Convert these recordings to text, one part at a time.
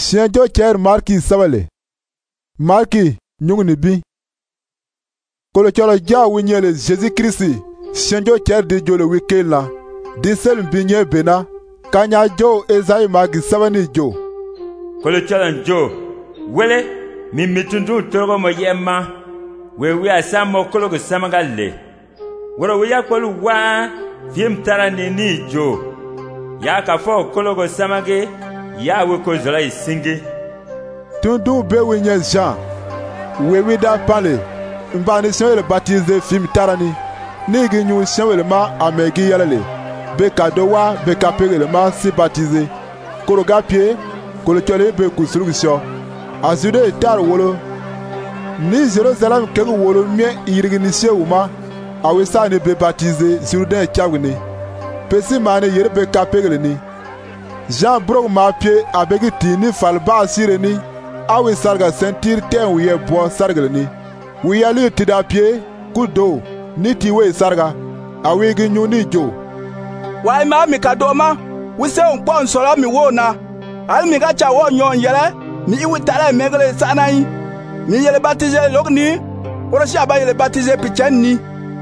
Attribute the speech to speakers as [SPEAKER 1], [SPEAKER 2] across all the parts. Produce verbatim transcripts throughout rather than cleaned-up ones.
[SPEAKER 1] Sienjo cher Marki sabale. Marki nyung ni bi. Kolo cholo ja winyele Jésus Christi. Sienjo cher di jolo wike la. Di sel mbinye bena. Kanya jo ezai magi sabani jo.
[SPEAKER 2] Kolo cholo jo. Wele mi mitundu torogo mo yema. We we asamo kolo go samagale. Woro we ya kolo wa fiem tara ni ni jo. Ya ka fo kolo go samage. Ya we ko zola isingi.
[SPEAKER 1] Tundu be winye Jean. We we da pale. Mbani senwe le baptize fim tarani. Nigi nyu senwe le ma amegi yalale. Be kadowa be kapere le ma si baptize. Kolo gapie. Kolo chole be kusurugusyo. Azude tar wolo. Ni Jerusalem kegu wolo mie iriginisye uma. Awesa ni be baptize ziruden chagwini. Pesi mane yere be kapere ni. Jean brok ma pie abegi tini falba sire ni. Awi sarga sentir ten wiye bo sarga ni. Wiya li tida pie kudo ni tiwe sarga. Awi gi nyuni jo.
[SPEAKER 3] Wai ma mi kadoma. Wise unkpo nsolo mi wona. Al mi gacha wo nyon yele. Mi iwi tala megele sanai. Mi yele baptize logni. Oroshi aba yele baptize pichen ni.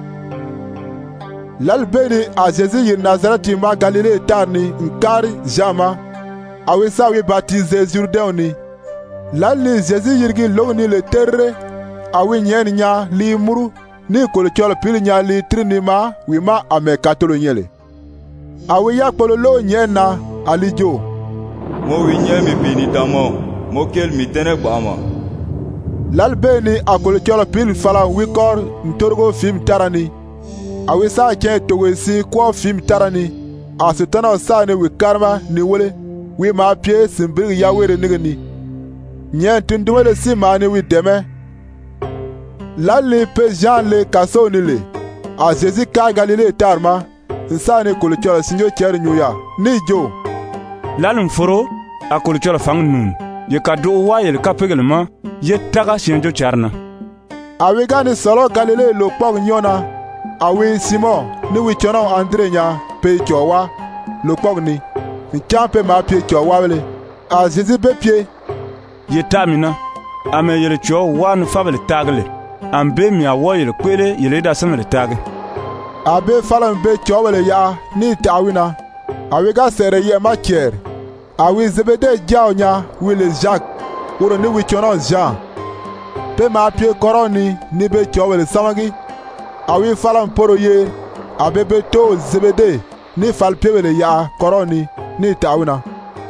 [SPEAKER 1] Lalbeni a Jésus yir Nazareti ma Galilée tarni nkari jama. Awesa wi baptize Jourdain ni. Lalli Jésus yirgi logni le terre. Awi nyen nya li muru. Ni kolo cholo pili nya li trini ma. Wi ma ame katolo nyele. Awi ya polo lo nyen na alijo.
[SPEAKER 4] Mo wi nye mi bini damo. Mo kel mi tene bama.
[SPEAKER 1] Lalbeni a kolo cholo pili fala wikor ntorgo film tarani. Awi sa chen towe si kwa film tarani. Asutana sa ne wikarma ni wole. Wi ma pie simbiri ya were nigani. Nyen tunduwele si ma ni wi deme. Lalli pe Jean le kaso ni le. A Jésus ka Galilée tarma. Nsa ni kolo cholo sinjo cher nyuya. Ni jo.
[SPEAKER 5] Lalun foro a kolo cholo fang nun. Ye ka do wa yel kapegel ma. Ye taga sinjo charna.
[SPEAKER 1] Awi gani solo Galilée lo pog nyona. Awi Simon ni wi chono Andre nya pe chowa lo pog ni. Nchampe ma pie chowa wele. A Jésus be pie.
[SPEAKER 5] Ye tamina. Ame yele cho wan fabele tagle. Ambe mi awo yele kwele yele da samele tag.
[SPEAKER 1] Abe falan be chowele ya ni tawina. Awi ga sere ye ma kier. Awi Zebede jaonya wile Jacques. Uro ni wi chono Jean. Pe ma pie koroni ni be chowele samagi. Awi falan poro ye. Abe be to Zebede ni falpewele ya koroni ni tawina.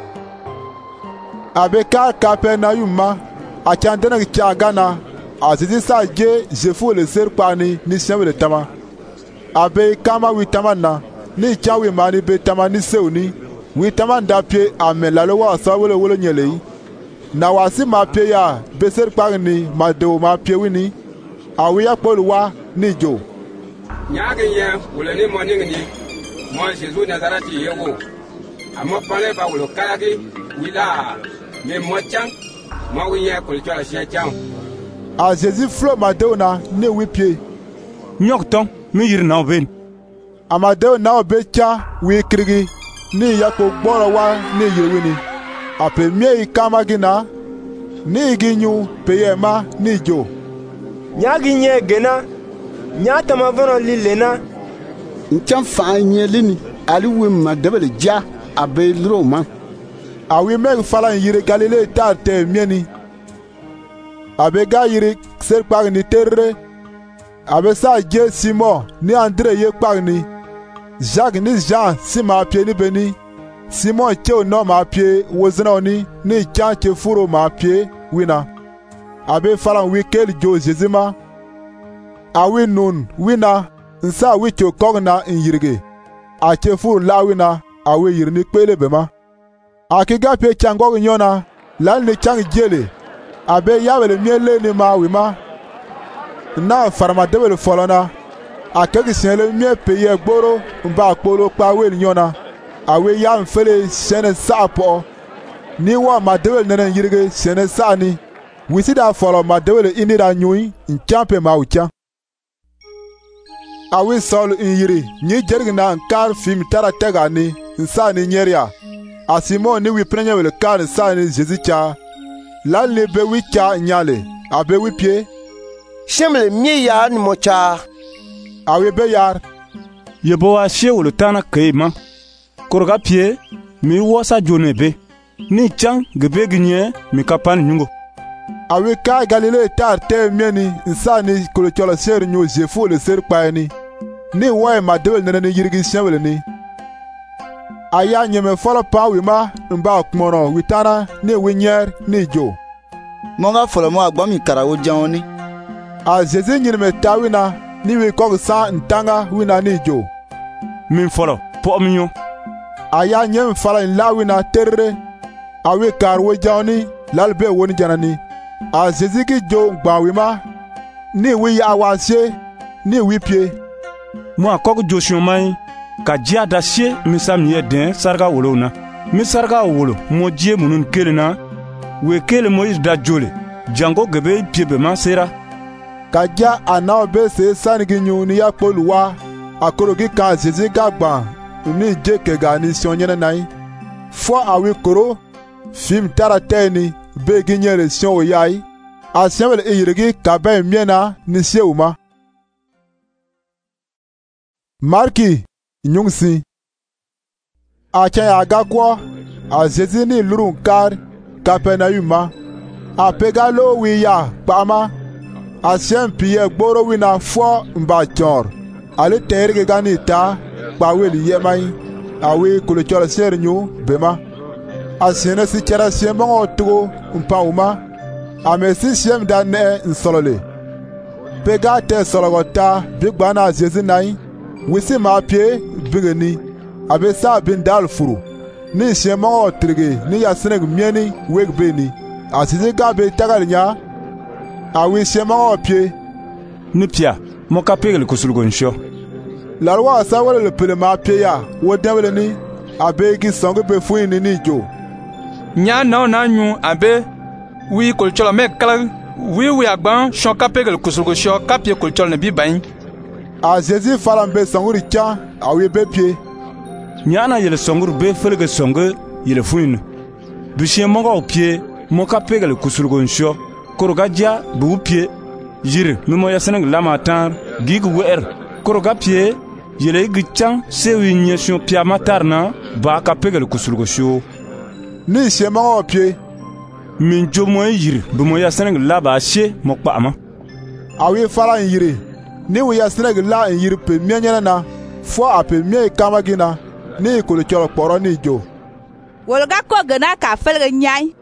[SPEAKER 1] Abe ka kape na yuma. A chandena kichagana. A zizi sa je jefu le serpani ni senwe le tama. Abe kama witama na. Ni chawi mani be tama ni seuni. Witama ndapye ame lalowa sa wole wole nyelei. Na wasi ma pye ya be serpani ni ma deo ma pye wini. Awi ya polu wa ni jo.
[SPEAKER 6] Nyage ye wole ni mo ningi ni. Mo Jésus Nazareti yego. Amo pale ba wolo kalaki wila me mo chang. Mo wiye kolo chola sia chang.
[SPEAKER 1] A Jésus flo madeo na ne wipie.
[SPEAKER 5] Nyok ton mi yir na oben.
[SPEAKER 1] Amadeo na obe cha wi krigi. Ni yako gboro wa ni yewini. Ape mie ikama gina. Ni ginyu peyema ni jo.
[SPEAKER 7] Nyagi nye gena. Nyata mavono lilena.
[SPEAKER 8] Ncham fa nye lini. Ali wim madebele ja abe Roma.
[SPEAKER 1] Awi meg falan yire Galilée tar te mieni. Abe ga yiri ser kpag ni terre. Abe sa je Simon ni Andre ye kpag ni. Jacques ni Jean si ma pie ni beni. Simon che no ma pie wozna ni ni chan che furo ma pie wina. Abe falan wikel jo Jezima. Awi nun wina nsa wi cho kogna in yirige. A che furo la wina awi yirni kwele bema. Akiga pe changog nyona lan ni chang jele. Abe yawele miele ni ma wima. Na farma dewele folona. Akegi siele mie peye gboro mba kpolo pa wel nyona. Awe ya mfele sene sapo. Ni wa ma dewele nene yirige sene sani. Wisi da folo ma dewele inira nyui nchampe ma ucha. Awe sol in yiri nyi jergina nkar film tara tega ni nsani nyeria. A Simon ni wi prenye wele kan sa ni Jésus cha. La le be wi cha nyale, a be wi pie.
[SPEAKER 7] Shemle mie ya ni mo cha.
[SPEAKER 1] A wi be yar.
[SPEAKER 5] Yebo wa she wolo tana keima. Koroga pie mi wosa jone be. Ni chang gebe ginye mi kapan nyungo.
[SPEAKER 1] A wi ka Galilée tar te mieni nsa ni kolo chola ser nyo jefu le ser pa ni. Ni wa ma debel nene ni yirigi shenwele ni. Aya nyeme folo pa wi ma mba kmono witana ni winyer ni jo.
[SPEAKER 9] Monga folo mo agba mi karawo jawni.
[SPEAKER 1] A Jésus nyime tawina ni wi kog sa ntanga wina ni jo.
[SPEAKER 5] Min folo po minyo.
[SPEAKER 1] Aya nyem fala la wina terre. A wi karwo jawni lalbe woni janani. A Jésus ki jo gba wi ma ni wi ya washe ni wi pie.
[SPEAKER 5] Mo akok Joshua mai ka jia da she misam ye den sarga wolo na mi sarga wolo mo jie munun kelena we kele mo da jole jango gebe piebe ma sera
[SPEAKER 1] ka ja ana be se sanigi nyu ni ya poluwa akorogi ka Jésus gagba ni je ke ga ni sionyene nai fo awi koro film tarateni be ginyere sion yai a semel eyirigi ka be miena ni seuma. Marki nyungsi a chaya agakwo a Jésus ni lurun kar Kapernauma a pegalo wi ya pama a sempiye gboro wina fo mba chor ale terige gani ta paweli yemai a wi kuluchola sernyu bema a sene si chera semongo tugo mpauma a mesi sem da ne nsolole pega te sologota bigbana Jésus nai wisi ma pie bigeni abe sa bin dal furu ni shema otrige ni ya seneg mieni wegbeni asisi ga be tagalinya awi shema opie
[SPEAKER 5] ni pia mo ka pegel kusulgo nsho
[SPEAKER 1] larwa sa wala le pele ma pie ya wo dewele ni abe gi songo be fuini ni jo
[SPEAKER 3] nya no na nyu abe wi kolchola me kala wi wi agban shon ka pegel kusulgo sho ka pie kolchol ne bi bain.
[SPEAKER 1] A Jésus falam be songuri cha awi be pie.
[SPEAKER 5] Nyana yele songur be felge songe yele fuin. Bishie monga opie moka pegel kusulgo nsho koroga dia bu pie yire memo ya seneng lama tar gig wer koroga pie yele gichang sewi nyesho pia matarna ba ka pegel kusulgo sho
[SPEAKER 1] ni shema opie
[SPEAKER 5] min jomo yire bemo ya seneng laba she mokpama
[SPEAKER 1] awi fala yire ni wi ya seneg la yiri pe mianyana na fo ape mie kamagina ni kolo cholo poro ni jo
[SPEAKER 10] wolga ko gana ka felga nyai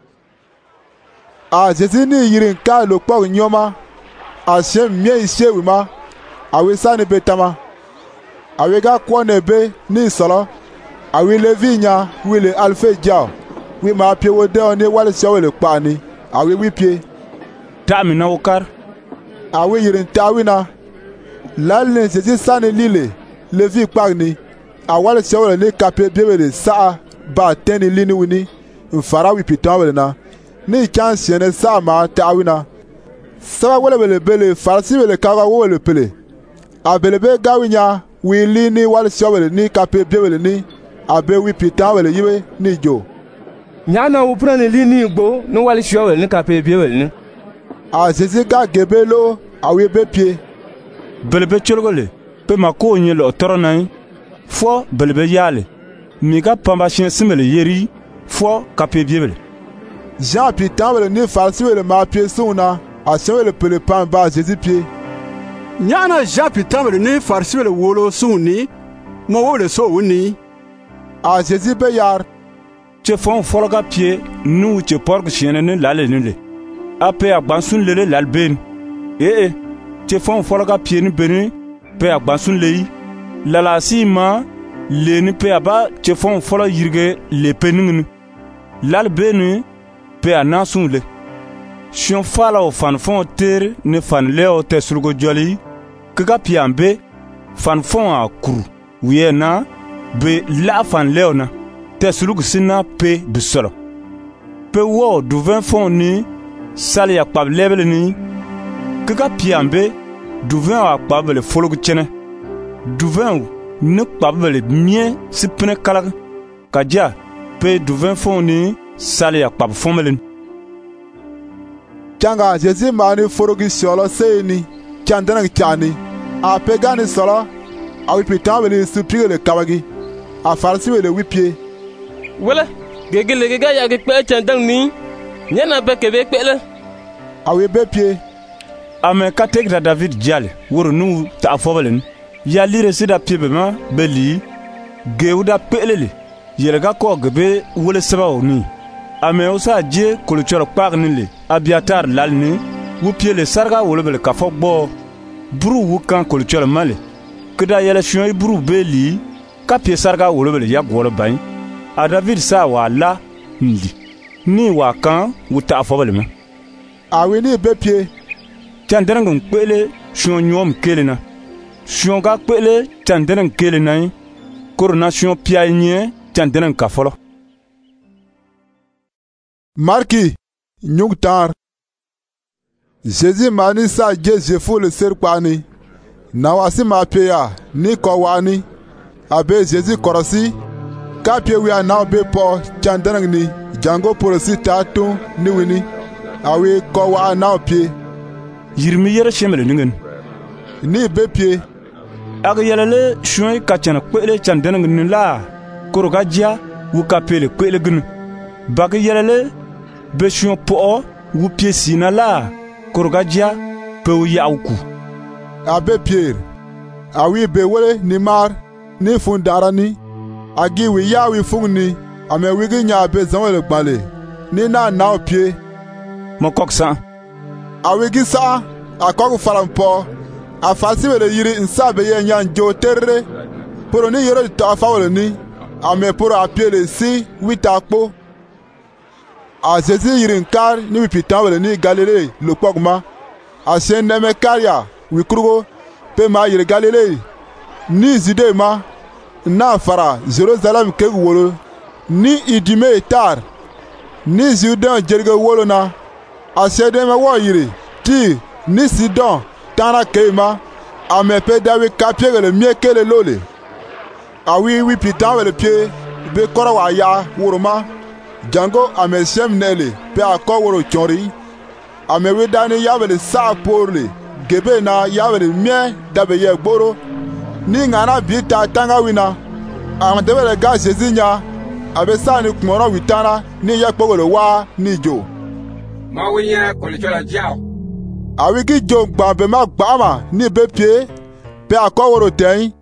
[SPEAKER 1] a Jésus ni yiri ka lo pog nyoma a shem mie shewi ma awi sani betama awi ga ko ne be ni solo awi levinya wi le alfe jao wi ma pie wo de oni wale shawele pani awi wi pie
[SPEAKER 5] tami na ukar
[SPEAKER 1] awi yirin tawina lalne Jésus sani lile levi pagni awale shawele ni kape biewele saa ba teni lini wini mfara wi pitawele na ni chance ne saa ma tawina sawa wele wele bele farsi wele kaga wele pele abelebe gawinya wi lini wale shawele ni kape biewele ni abe wi pitawele yiwe ni jo
[SPEAKER 7] nyana uprane lini gbo no wale shawele ni kape biewele ni
[SPEAKER 1] a Jésus ga gebelo awi be pie
[SPEAKER 5] belebe cholgole pe mako nye lo toronai fo belebe yale miga pamba shin simele yeri fo kape biebele
[SPEAKER 1] Jean pitan wele ni farsi wele ma pie suna a shawele pele pan ba Jésus pie
[SPEAKER 11] nyana Jean pitan wele ni farsi wele wolo suni mo wole so wuni
[SPEAKER 1] a Jésus be yar
[SPEAKER 5] che fon fologa pie nu che pork shine ne lale nile ape agbansun lele lalben eh eh che fon fologa pie ni beni pe agbansun lei lala si ma le ni pe aba che fon folo yirge le pening lalben pe anasun le shion fala o fan fon ter ne fan leo te sulgo joli kaka piambe fan fon a kuru wiena be la fan leona te sulgo sina pe bisolo pe wo du vingt fon ni sali ya kpab lebele ni kaka piambe du vingt a kpab le fologu chene du vingt ne kpab le mie sipne kalag kaja pe duvin fon ni sal ya kpab fomelen.
[SPEAKER 1] Changa Jésus mani forogi solo seini chandana chani a pegani solo a wi pitan wele supire le kabagi a farsi wele wipie
[SPEAKER 7] wala gege le gege ya ge pe chandang ni nyana be ke be pele
[SPEAKER 1] a wi be pie
[SPEAKER 5] ame kategra David jale woro nu ta fobelen ya lire sida piebe ma beli geuda pelele yelega ko gebe wole sabaw ni ame osa je koluchoro kpag ni le abiatar lalni wupie le sarga wole bele kafo gbo buru wukan koluchoro male kida yele shion buru beli kapie sarga wole bele yagwolo bain a David sa wa la ndi ni wa kan wuta afobele ma
[SPEAKER 1] awi ni be pie
[SPEAKER 5] tanderang pele shion nyom kelena shion ga pele tanderang kelena coronation piagne tanderang kafolo
[SPEAKER 1] Marki nyungtar Jésus mani sa je fou le serpani na wasi ma peya ni ko wani abe Jésus korosi ka pe wi na be po chandanang ni jango porosi tatu ni wini awe ko wa na pie
[SPEAKER 5] yirmi yere shemele ningen
[SPEAKER 1] ni be pie
[SPEAKER 5] ag yelele shoy ka chana kwele chandanang ni la koroga dia wu ka pele kwele gun bag yelele be shion po wu pie sina la koroga dia pe wu yauku
[SPEAKER 1] abe Pierre awi be wele ni mar ni fundarani agi wi ya wi fungni ame wigi nya be zanwele gbale ni na na pie
[SPEAKER 5] mo koksa
[SPEAKER 1] awigi sa akog farampo afasi wele yiri nsabe ye nya njo terre poro ni yoro ta fawole ni ame poro apie le si witakpo a Jésus yiri nkar ni wi pitan wele ni Galilée lo pogma a sen neme karia wi krugo pe ma yiri Galilée ni zide ma na fara Jerusalem ke wolo ni idime tar ni Judan jerge wolo na a sede me wo yiri ti ni Sidon tana keima a me pe dawi kapie le mie kele lole a wi wi pitan wele pie be koro wa ya woroma jango a me shem nele pe a ko woro chori a me wi dani ya wele sa porle gebe na ya wele mie dabe ye gboro ni ngana bita tanga wina a de wele ga Jésus nya abe sa ni kumoro witana ni ye pogolo wa ni jo
[SPEAKER 6] ma wiye ko le chola jao
[SPEAKER 1] awi ki jo gba be ma gba ma ni be pie pe akoworo ten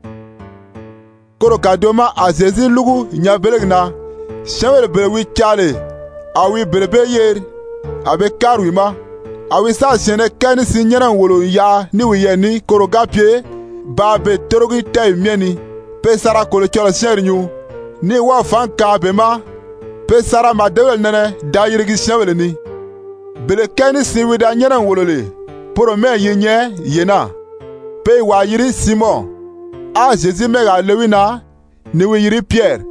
[SPEAKER 1] koro kadoma a Jésus lugu nya belegna shewele be wi chale awi belebe yer abe karu ma awi sa sene kani si nyana wolo ya ni wi ye ni koro ga pie ba be torogi tay mieni pe sara ko le chola shenyu ni wa fan ka be ma pe sara ma dewel nene da yirigi shewele ni bele kani si wi da nyana wolo le poro me yenye yena pe wa yiri Simon a Jésus me ga lewina ni wi yiri Pierre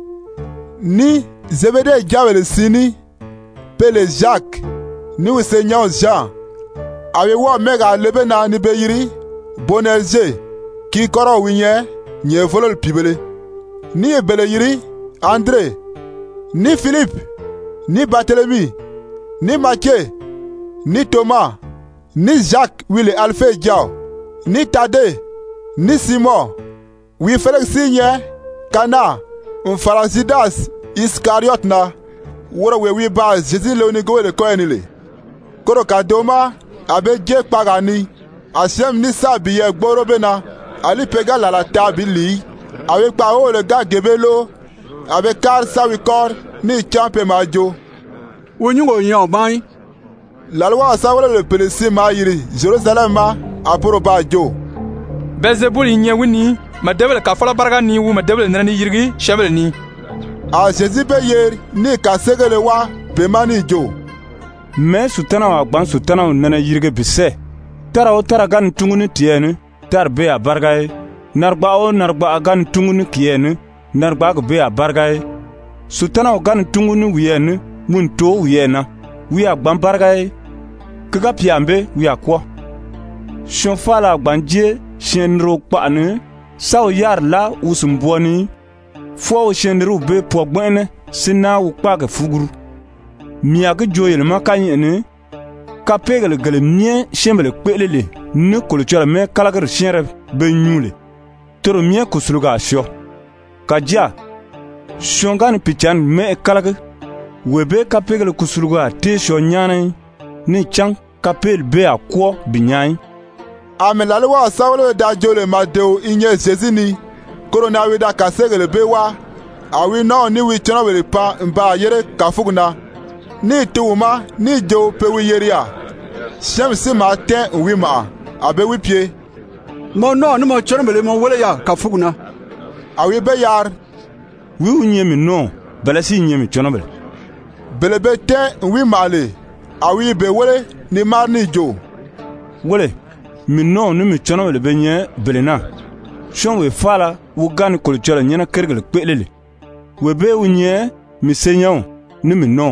[SPEAKER 1] ni Zebede jawele sini pe le Jacques ni wi Seigneur Jean awe wo me ga lebena ni be yiri Bonerje ki koro winye nye volol pibele ni bele yiri André ni Philippe ni Barthélemy ni Matthieu ni Thomas ni Jacques wile Alphe Diao ni Tade ni Simon wi Félix nye Kana Mfarasidas Iscariot na woro we wi ba Jésus le oni go le ko enile koro kadoma abe je pagani asem ni sabiye gboro bena ali pega la la tabili awe pa o le ga gebelo abe kar sawi kor ni champe majo
[SPEAKER 11] wonyungo nyan ban
[SPEAKER 1] la loi sawole le pelesi ma yiri Jerusalem ma aporo ba jo
[SPEAKER 3] Belzebul nye wini ma debele ka fola barga ni wu ma debele nani yirgi shebele ni
[SPEAKER 1] a Jésus be yer ni ka segele wa be mani jo
[SPEAKER 5] me sutana wa gban sutana nana yirge bise tara o tara gan tunguni tiene tar be a bargae narba o narba gan tunguni kiene narba go be a bargae sutana o gan tunguni wiene mun to wiena wi a gban bargae kaga piambe wi a ko shonfala gbanje shenro kpane saw yar la usum boni fo shenru be pogbene sina wu kpage fuguru mia ge joyel ma kanyene ka pegel gele mie shembele kwelele ne kolochola me kalagar shenre be nyule toro mie kusuluga sho kaja shongan pichan me kalag webe ka pegel kusuluga te sho nyane ni chang kapel be akwo binyai
[SPEAKER 1] amelalwa sawle da jole madeu inye zezini korona wida kasegele be wa awi no ni wi chono wele pa mba yere kafuguna ni tuuma ni jo pe wi yeria shem si ma ten wi ma abe wi pie
[SPEAKER 11] mo no ni mo chono wele mo wele ya kafuguna
[SPEAKER 1] awi be yar
[SPEAKER 5] wi unye mi no bele si nye mi chono bele
[SPEAKER 1] bele be ten wi male awi be wele ni mar ni jo
[SPEAKER 5] wele mi no ni mi chono wele be nye bele na shon we fala wu gan kulchola nyena kergele kwelele we be unye mi senyaw ni mi no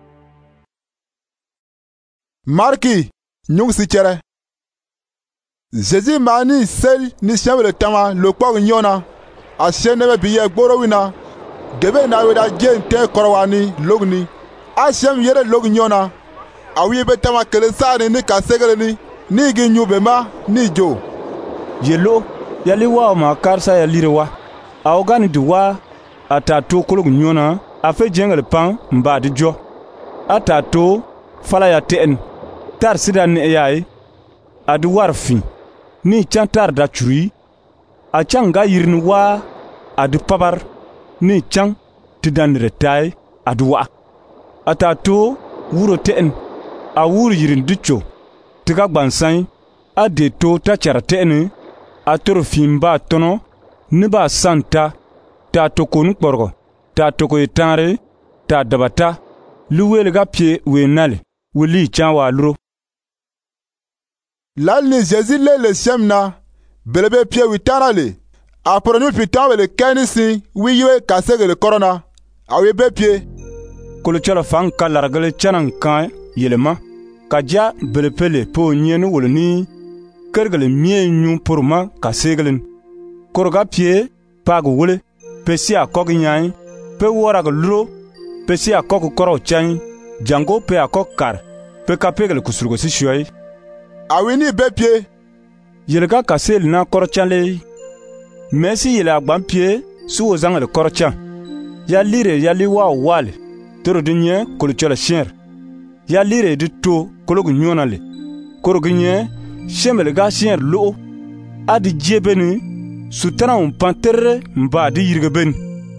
[SPEAKER 1] Marki nyung si chere Jésus mani sel ni chambele tama lo kwa nyona a chene biye gboro wina debe na weda gente korwani logni a chem yere log nyona a wi be tama kele sane ni kasegele ni ni gi nyube ma ni jo
[SPEAKER 5] yelo yali wa ma karsa ya lirewa a ogani duwa atato kolog nyona a fe jengele pan mba di jo atato fala ya ten tar sidan ne yayi adu warfi ni chantar da churi a changa yirni wa adu pabar ni chang tidan retai adu wa atato wuro ten a wuro yirin ducho tiga gbansan a de to ta charten a toro fimba tono ni ba santa ta toko nu kporgo ta toko itare ta dabata luwele ga pie we nale wuli chan wa luro
[SPEAKER 1] lal ni Jésus le le shemna belebe pie witarale apro nu pitan le kanisi wiwe kasege le corona awe be pie
[SPEAKER 5] kolo chola fan kalargale chanan kan yelema kaja belepele po nyenu wolni kergale mie nyu porma kasegelen koroga pie pag wole pesi akog nyai pe wora luro pesi akog koro chan jango pe akog kar pe kapegele kusurgo si shoy
[SPEAKER 1] awini be pie
[SPEAKER 5] yelga kasel na korchale Messi yele agban pie su ozang le korchan ya lire ya liwa wale toro dunye kolochola sher ya lire du to kologu nyonale korogunye shemele ga sher lo adi jebeni sutana un pantere mba di yirgeben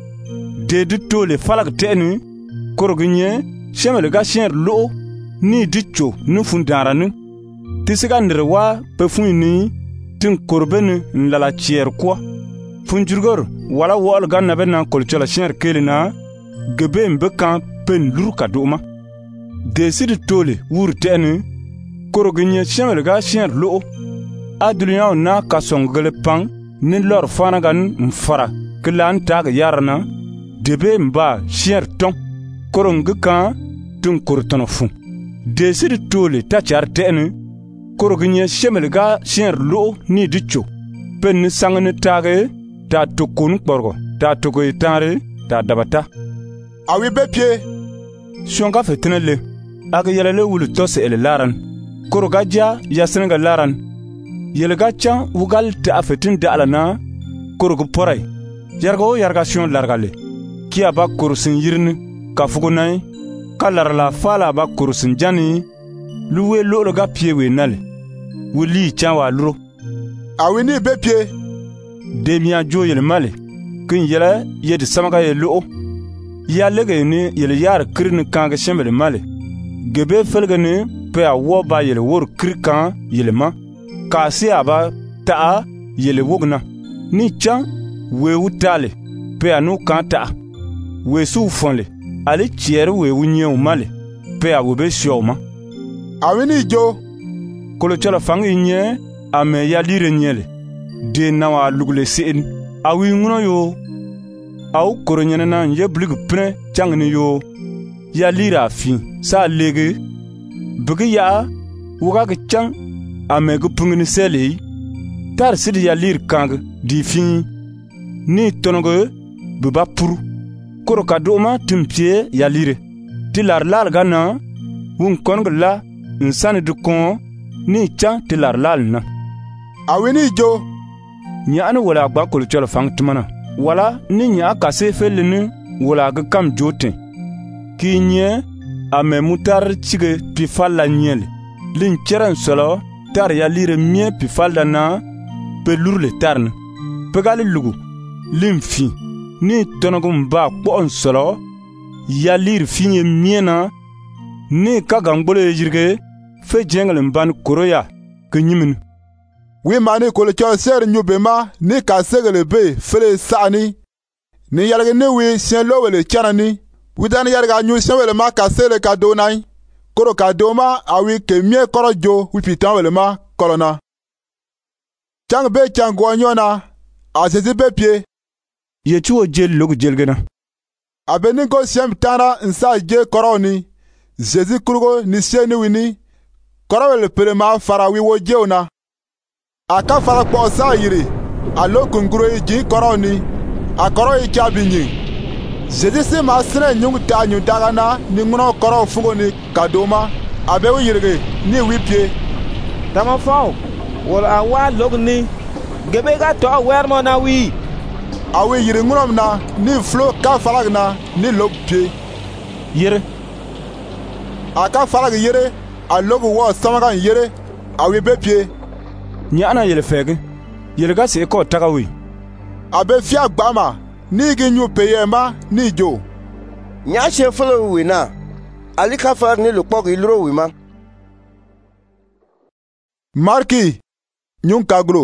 [SPEAKER 5] de du to le falag teni korogunye shemele ga sher lo ni dicho nu fundaranu tisiga nirwa pe funni tin korbeni nlala chier kwa funjurgor wala wol ganna bena kolchola sher kelina gebe mbekan pen lurka duma desidi tole wur teni koroginye shemel ga sher lo adulnya na kasongale pang ni lor fanagan mfara klan tag yarna debe mba sher ton korongka tun kurtono fu desidi tole tachar teni koroginye shemel ga sher lo ni dicho pen ni sangni tage ta tokun kporgo ta tokoy tare ta dabata
[SPEAKER 1] awi be pie
[SPEAKER 5] shonga fetnele aga yelele wulu tose ele laran koroga ja yasenga laran yelega chan wugal ta afetin da alana korogo porai yargo yarga shon largale kiya ba kurusin yirni kafugunai kalarla fala ba kurusin jani luwe lolo ga pie we nale wuli chan wa luro
[SPEAKER 1] awini be pie
[SPEAKER 5] demia jo yele male kin yele yedi samaga ye lo ya lege ni yele yar kirni kanga shemele male gebe felge ni pe a wo ba yele wor kirkan yele ma ka si aba ta yele wogna ni chan we wutale pe anu kan ta we su fonle ale chiere we wunye male pe a wobe shoma
[SPEAKER 1] awini jo
[SPEAKER 5] kolo chala fangi nye ame ya lire nyele de nawa lugle sin awi nguno yo au koronyana na ye blig pre changni yo ya lira fi sa lege bugi ya wuga ke chang ame go pungni sele tar sid ya lir kang di fi ni tonogo bu ba puru koro ka doma tum pie ya lire ti lar lal gana wun kong la nsani du kon ni chan ti lar lal na
[SPEAKER 1] awini jo
[SPEAKER 5] nya ni wala gba kol chol fang tumana wala ni nya ka se felini wala ga kam jotin ki nye ame mutar chige pi falla nyel lin cheran solo tar ya lire mie pi falda na pe lurle tarn pe gali lugu lim fi ni tonogum ba kpon solo ya lire finye mie na ni ka gangbole jirge fe jengle mban koroya ke nyimin
[SPEAKER 1] wi mani kol chol ser nyubema ni ka segele be fele sani ni yalge ni wi sien lowele chanani widan yarga nyu sewele ma ka sele ka donai koro ka doma awi ke mie koro jo wi pitan wele ma kolona chang be chang gonyona asezi be pie
[SPEAKER 5] ye chuo jel logu jelgena
[SPEAKER 1] abeni ko siem tana nsa je koroni jezi kurgo ni sieni wini korowele pere ma fara wi wo jeuna aka fara po sa yiri alo kunguro ji koroni akoro i chabinyi jezi si ma sene nyung ta nyu dagana ni ngono koro fugo ni kadoma abe wi yirge ni wi pie
[SPEAKER 7] tama faw wala awa logni gebe ga to wer mo na wi
[SPEAKER 1] awi yiri ngonom na ni flo ka faragna ni log pie
[SPEAKER 5] yere
[SPEAKER 1] aka farag yere alogu wo samaga yere awi be pie
[SPEAKER 5] nya ana yele fege yele ga se ko tagawi
[SPEAKER 1] abe fia gbama ni gi nyu peyema ni jo
[SPEAKER 12] nya she folo wi na ali ka far ni lo pok ilro wi ma
[SPEAKER 1] marki nyun kaglo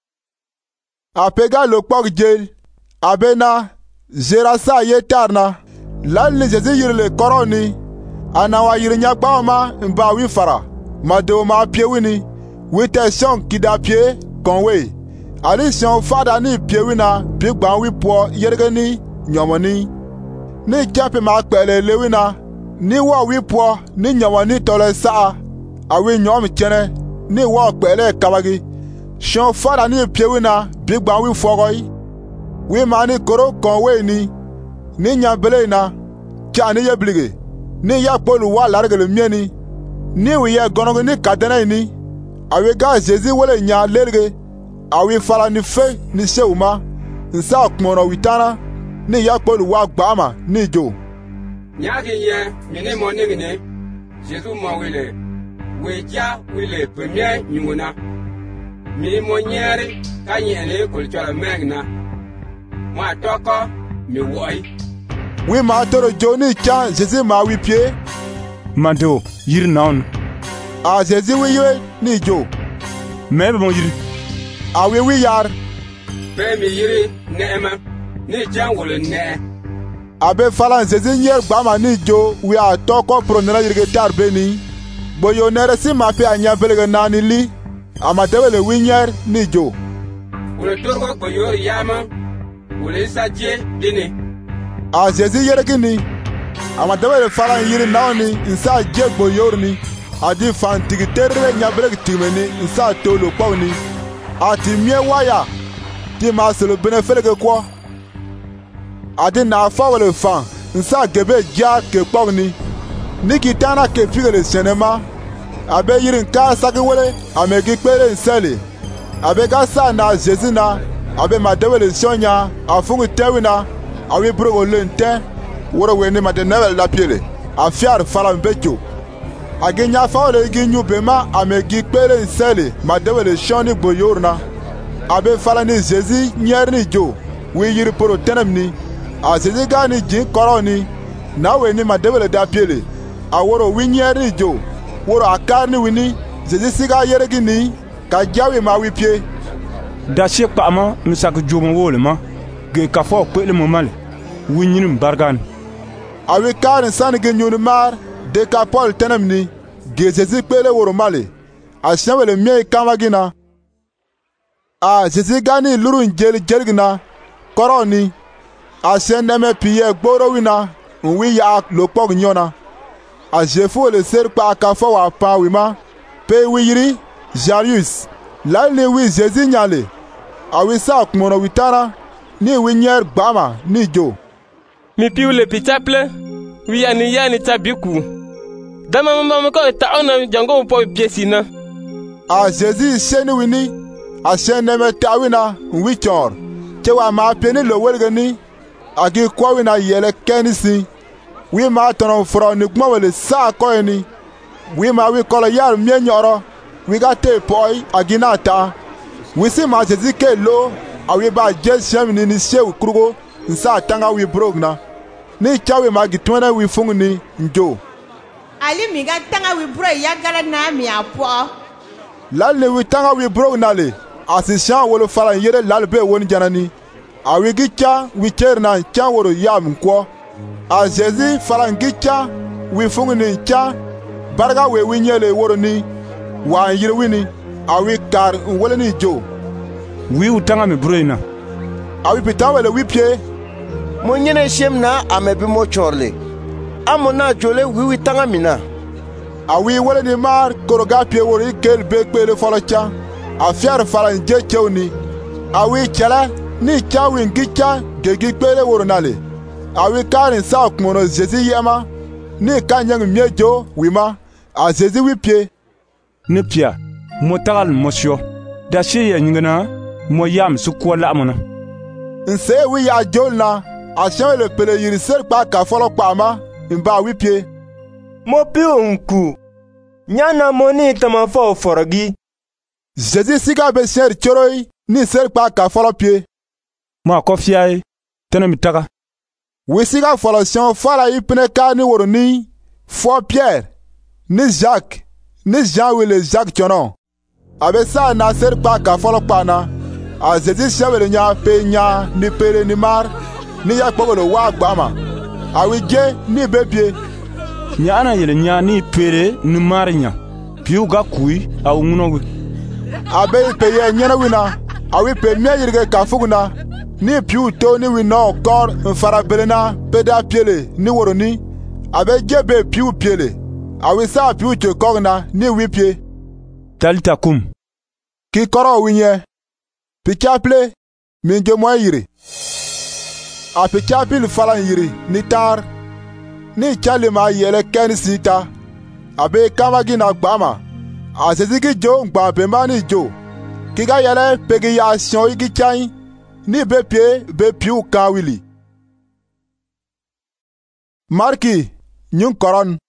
[SPEAKER 1] apega lo pok jel abena jerasa yetarna lal ni jezi yirle koroni anawa yirnya gbama mba wi fara mado ma piewini wite shon kida pie konwe ali shon fada ni piewina bi gba wi po yerge ni nyomoni ni jape ma pele lewina ni wo wi po ni nyomoni tole sa awi nyom chene ni wo pele kabagi shon fada ni piewina bi gba wi fogoi wi mani koro konwe ni ni nyambele na cha ni yeblige ni ya polu wa largele mieni ni wi ye gonogo ni kadena ni awi ga jezi wole nya lerge awi fara ni fe ni seuma nsa kmono witana ni ya polu wa gbama ni jo
[SPEAKER 6] nyaki ye mini mo ni ni jesu mo wile we ja wile premier nyumuna mi mo nyere ka nyene kulchola megna ma toko mi woi
[SPEAKER 1] wi ma toro joni cha jezi ma wi pie
[SPEAKER 5] mando yir naon
[SPEAKER 1] a jezi wi ye ni jo
[SPEAKER 5] mebe mo yiri
[SPEAKER 1] awi wi yar
[SPEAKER 6] pe mi yiri neema ni jangolo ne
[SPEAKER 1] abe falan jezi nyer gbama ni jo wi a toko pronera yirge tarbe ni boyo nere si ma pe anya belege nani li amadewele wi nyer ni jo
[SPEAKER 6] wole torgo boyo yama wole saje dini
[SPEAKER 1] a jezi yere kini amadewele falan yiri naoni insa je boyor ni adi fantigi terre nyabrek timeni nsa tolo pawni ati mie waya ti ma selo benefelege kwa adi na fawele fan nsa gebe ja ke pawni niki tana ke figele senema abe yirin ka sagi wele amegi pere nsele abe ga sa na jezina abe madewele shonya afungu tewina awi brogo lente woro weni madenewele la piele afiar fala mbejo agenya fawle ginyu bema amegi pere nsele madewele shoni boyorna abe fala ni jezi nyerni jo wi yiri poro tenemni a jezi gani jin koroni na weni madewele da piele aworo wi nyerni jo woro akarni wini jezi siga yeregi ni ka jawi ma wi pie
[SPEAKER 5] da she kpama misak jomo wole ma ge ka fo kwele mo male wi nyinim bargan
[SPEAKER 1] awi karin sani ginyu ni mar de ka Paul tenemni gezezi pele woro male a shenwele mie kamagina a jezi gani luru njeli jelgina koroni a sheneme piye gboro wina nwi ya lokpog nyona a jefu le ser pa ka fo wa pa wima pe wiri Jarius lalni wi jezi nyale a wi sa kmono witara ni wi nyer gbama ni jo
[SPEAKER 7] mi piu le pitaple wi ani yani tabiku dama mama ko taona jango po piesina
[SPEAKER 1] a Jésus sheni wini a shene me tawina wichor che wa ma peni lo welgani agi kwa wina yele kenisi wi ma tono fro ni gmo wele sa ko ni wi ma wi kolo yar mienyoro wi ga te poi aginata wi si ma Jésus ke lo awi ba je shemni ni shew krugo nsa tanga wi brogna ni chawe ma gitwena wi fungni njo
[SPEAKER 13] ali mi ga tanga wi bro ya gala na mi apo
[SPEAKER 1] lal ne wi tanga wi brogna le asishan wolo fala yere lal be woni janani awi gicha wi cherna cha woro yam ko a Jésus fala gicha wi fungni cha barga we wi nyele woro ni wa yire wini awi kar wole ni jo
[SPEAKER 5] wi utanga mi broina
[SPEAKER 1] awi pitawele wi pie
[SPEAKER 12] mo nyene shem na amebi mo chorle amona jole wiwi tanga mina
[SPEAKER 1] awi wole ni mar koroga pie wori kel bekpele folocha afiar fala nje chewni awi chala ni chawi ngicha gegi pele woronale awi karin sa kmono Jésus yema ni kanyang miejo wima a Jésus wi pie
[SPEAKER 5] ne pia mo tagal mosio da shi ya nyingana mo yam su ko la amona
[SPEAKER 1] nse wi ya jolna a le pele yiri ser pa ka folo pa ma mba wi pie
[SPEAKER 14] mo pi onku nyana moni tama fo forogi
[SPEAKER 1] Jésus siga be ser choroi ni ser pa ka folo pie
[SPEAKER 5] ma ko fiai tena mitaka
[SPEAKER 1] wi siga folo sion fala ipne ka ni woroni fo Pierre ni Jacques ni Jean wi le Jacques chono abe sa na ser pa ka folo pa na a Jésus shawele nya pe nya ni pele ni mar ni ya kpogolo wa gbama awi je ni bebie
[SPEAKER 5] nya ana yele nya ni pere ni marinya piu ga kui awu nguno wi
[SPEAKER 1] abe pe ye nyana wina awi pe mia yirge ka fuguna ni piu to ni wino kor mfara belena peda piele ni woroni abe je be piu piele awi sa piu che kogna ni wi pie
[SPEAKER 5] talita kum
[SPEAKER 1] ki koro winye pichaple minge mo yiri a pichapil falan yiri ni tar ni chali ma yele ken sita abe kama gina gbama a sezigi jo ngba be mani jo kiga yele pegi ya sion igi chai ni be pie be piu kawili marki nyun koron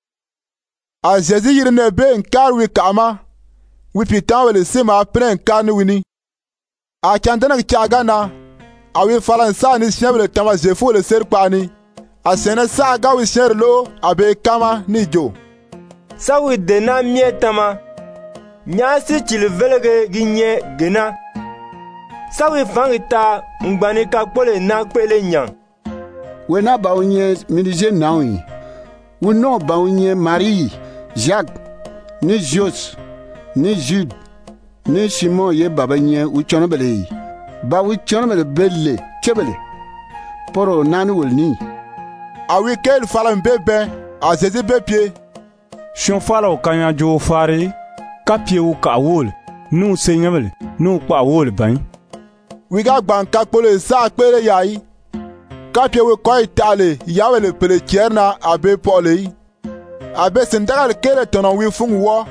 [SPEAKER 1] a Jésus yiri ne be nkar wi kama wi pitawele sima pren kan wini a chandana chagana awi falan sa ni shebre tama jefu le ser pani a sene sa ga wi sherlo abe kama ni jo
[SPEAKER 14] sa wi dena mie tama nyasi chilvelege ginye gena sa wi fangita ngbani ka pole na pele nyang
[SPEAKER 8] we na ba unye minije nawi we no ba unye Marie Jacques ni Jos ni Jude ni Simon ye baba nye uchono bele ba uchono bele bele chebele poro nani wolni
[SPEAKER 1] awi kel fala mbebe a Jésus bepie
[SPEAKER 5] shon fala o kanya jo fare kapie u ka wol nu senyabele nu pa wol ban
[SPEAKER 1] wi ga gban ka pole sa pere yayi kapie we ko itale yawele pele tierna abe pole abe sendagal kele tono wi fungu wo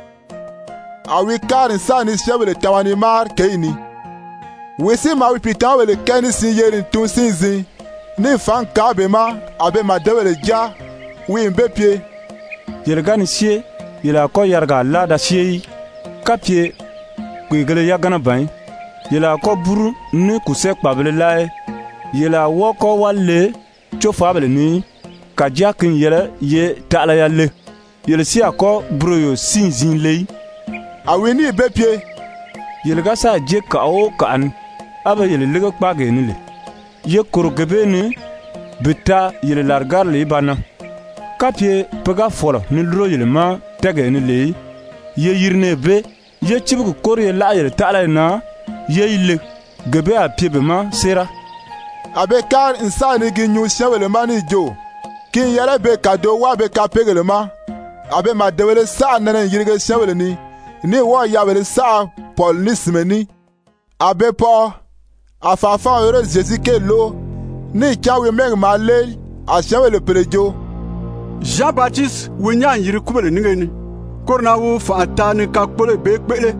[SPEAKER 1] awi karin sa ni shebele tawani mar keini wisi ma wi pitan wele keni sin yerin tun sinzi ni fan ka be ma abe ma dewele ja wi mbepie
[SPEAKER 5] yelgani sie yela ko yarga la da sie kapie kwegele yagana ban yela ko buru ni kuse kpabele lae yela wo ko walle chofabele ni kajakin yele ye tala yalle yele sia ko broyo sinzin lei
[SPEAKER 1] awini bepie
[SPEAKER 5] yelga sa je ka o kan aba yele lega kpage ni le ye korogebe ni bita yele largar le bana kapie pega folo ni lro yele ma tege ni le ye yirne be ye chibu ko ye la yele tala na ye ile gebe a pie be ma sera
[SPEAKER 1] abe kar insani gi nyu shewele mani jo kin yele be kado wa be ka pegele ma abe ma dewele sa nene yirge shewele ni ni wo yawele sa Paul ni simeni abe po afafa ere Jésus ke lo ni cha wi meng ma le a shen le pelejo
[SPEAKER 11] Jean-Baptiste wi nya yiri kubele ningeni korna wu fa ta ni ka kpole be kpele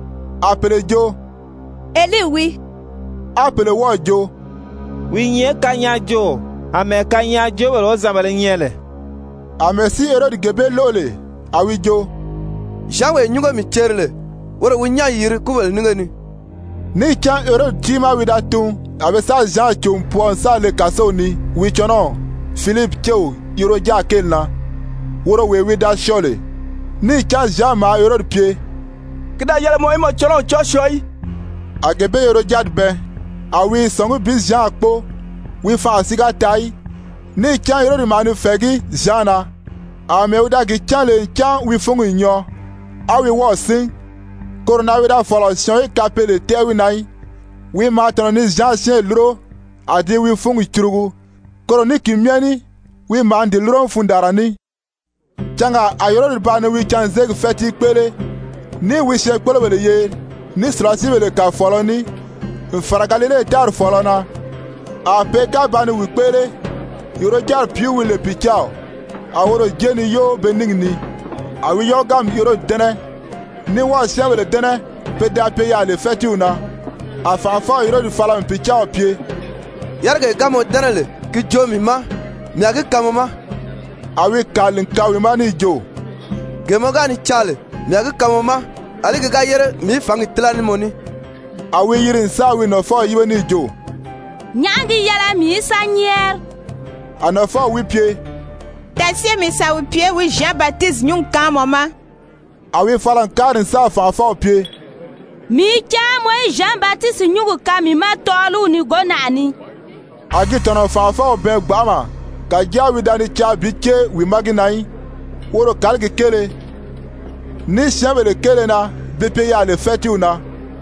[SPEAKER 1] a pelejo
[SPEAKER 10] Eli wi
[SPEAKER 1] a pele wo jo
[SPEAKER 15] wi nye kanya jo ame kanya jo wo zamale nyele
[SPEAKER 1] amesi Herod gebe lole a wi jo
[SPEAKER 12] Jean we nyugo mi cherle wora wi nya yiri kubele ningeni
[SPEAKER 1] ni cha Herod tima wi da tun abe sa Jean chum pon sa le kasoni wi chono Philippe cheu yoro ja kelna woro we wi da shole ni cha Jean ma Herod pie
[SPEAKER 3] kida yele mo imo chono choshoi
[SPEAKER 1] agebe yoro jadbe awi songu bis Jean akpo wi fa siga tai ni cha Herod manu fegi Jean ame uda gi chale cha wi fungu nyo awi wo sin korona wi da follotion e kapele tewi nai wi ma tono ni Jean sien luro adi wi fungu churugu koroni kimiani wi ma ndi luro fundarani changa ayoro ba ne wi chan zeg feti pele ni wi she pele wele ye ni strasi wele ka foloni faragalele tar folona a pe ka ba ne wi pele yoro jar piu wele pichao aworo jeni yo beningni awi yo gam yoro dene ni wa sien wele dene pe da pe ya le feti una afa fa yoro di fala pichao pie
[SPEAKER 12] yarge gamo denele ki jomi ma mi agi kamoma
[SPEAKER 1] awi kalin kawi mani jo
[SPEAKER 12] gemo gani chale mi agi kamoma ali ga yere mi fangi tlani moni
[SPEAKER 1] awi yirin sawi no fo yiwe ni jo
[SPEAKER 10] nyangi yala mi sanyer
[SPEAKER 1] ana fo wi pie
[SPEAKER 13] tasie mi sa wi pie wi Jean-Baptiste nyun kamoma
[SPEAKER 1] awi falan karin sa fa fo pie
[SPEAKER 10] mi cha mo Jean-Baptiste nyugo kami ma tolu ni gonani
[SPEAKER 1] agi tono fa fo be gbama ka jawi dani cha biche wi maginai woro kalge kele ni shabele kele na bepe ya le feti una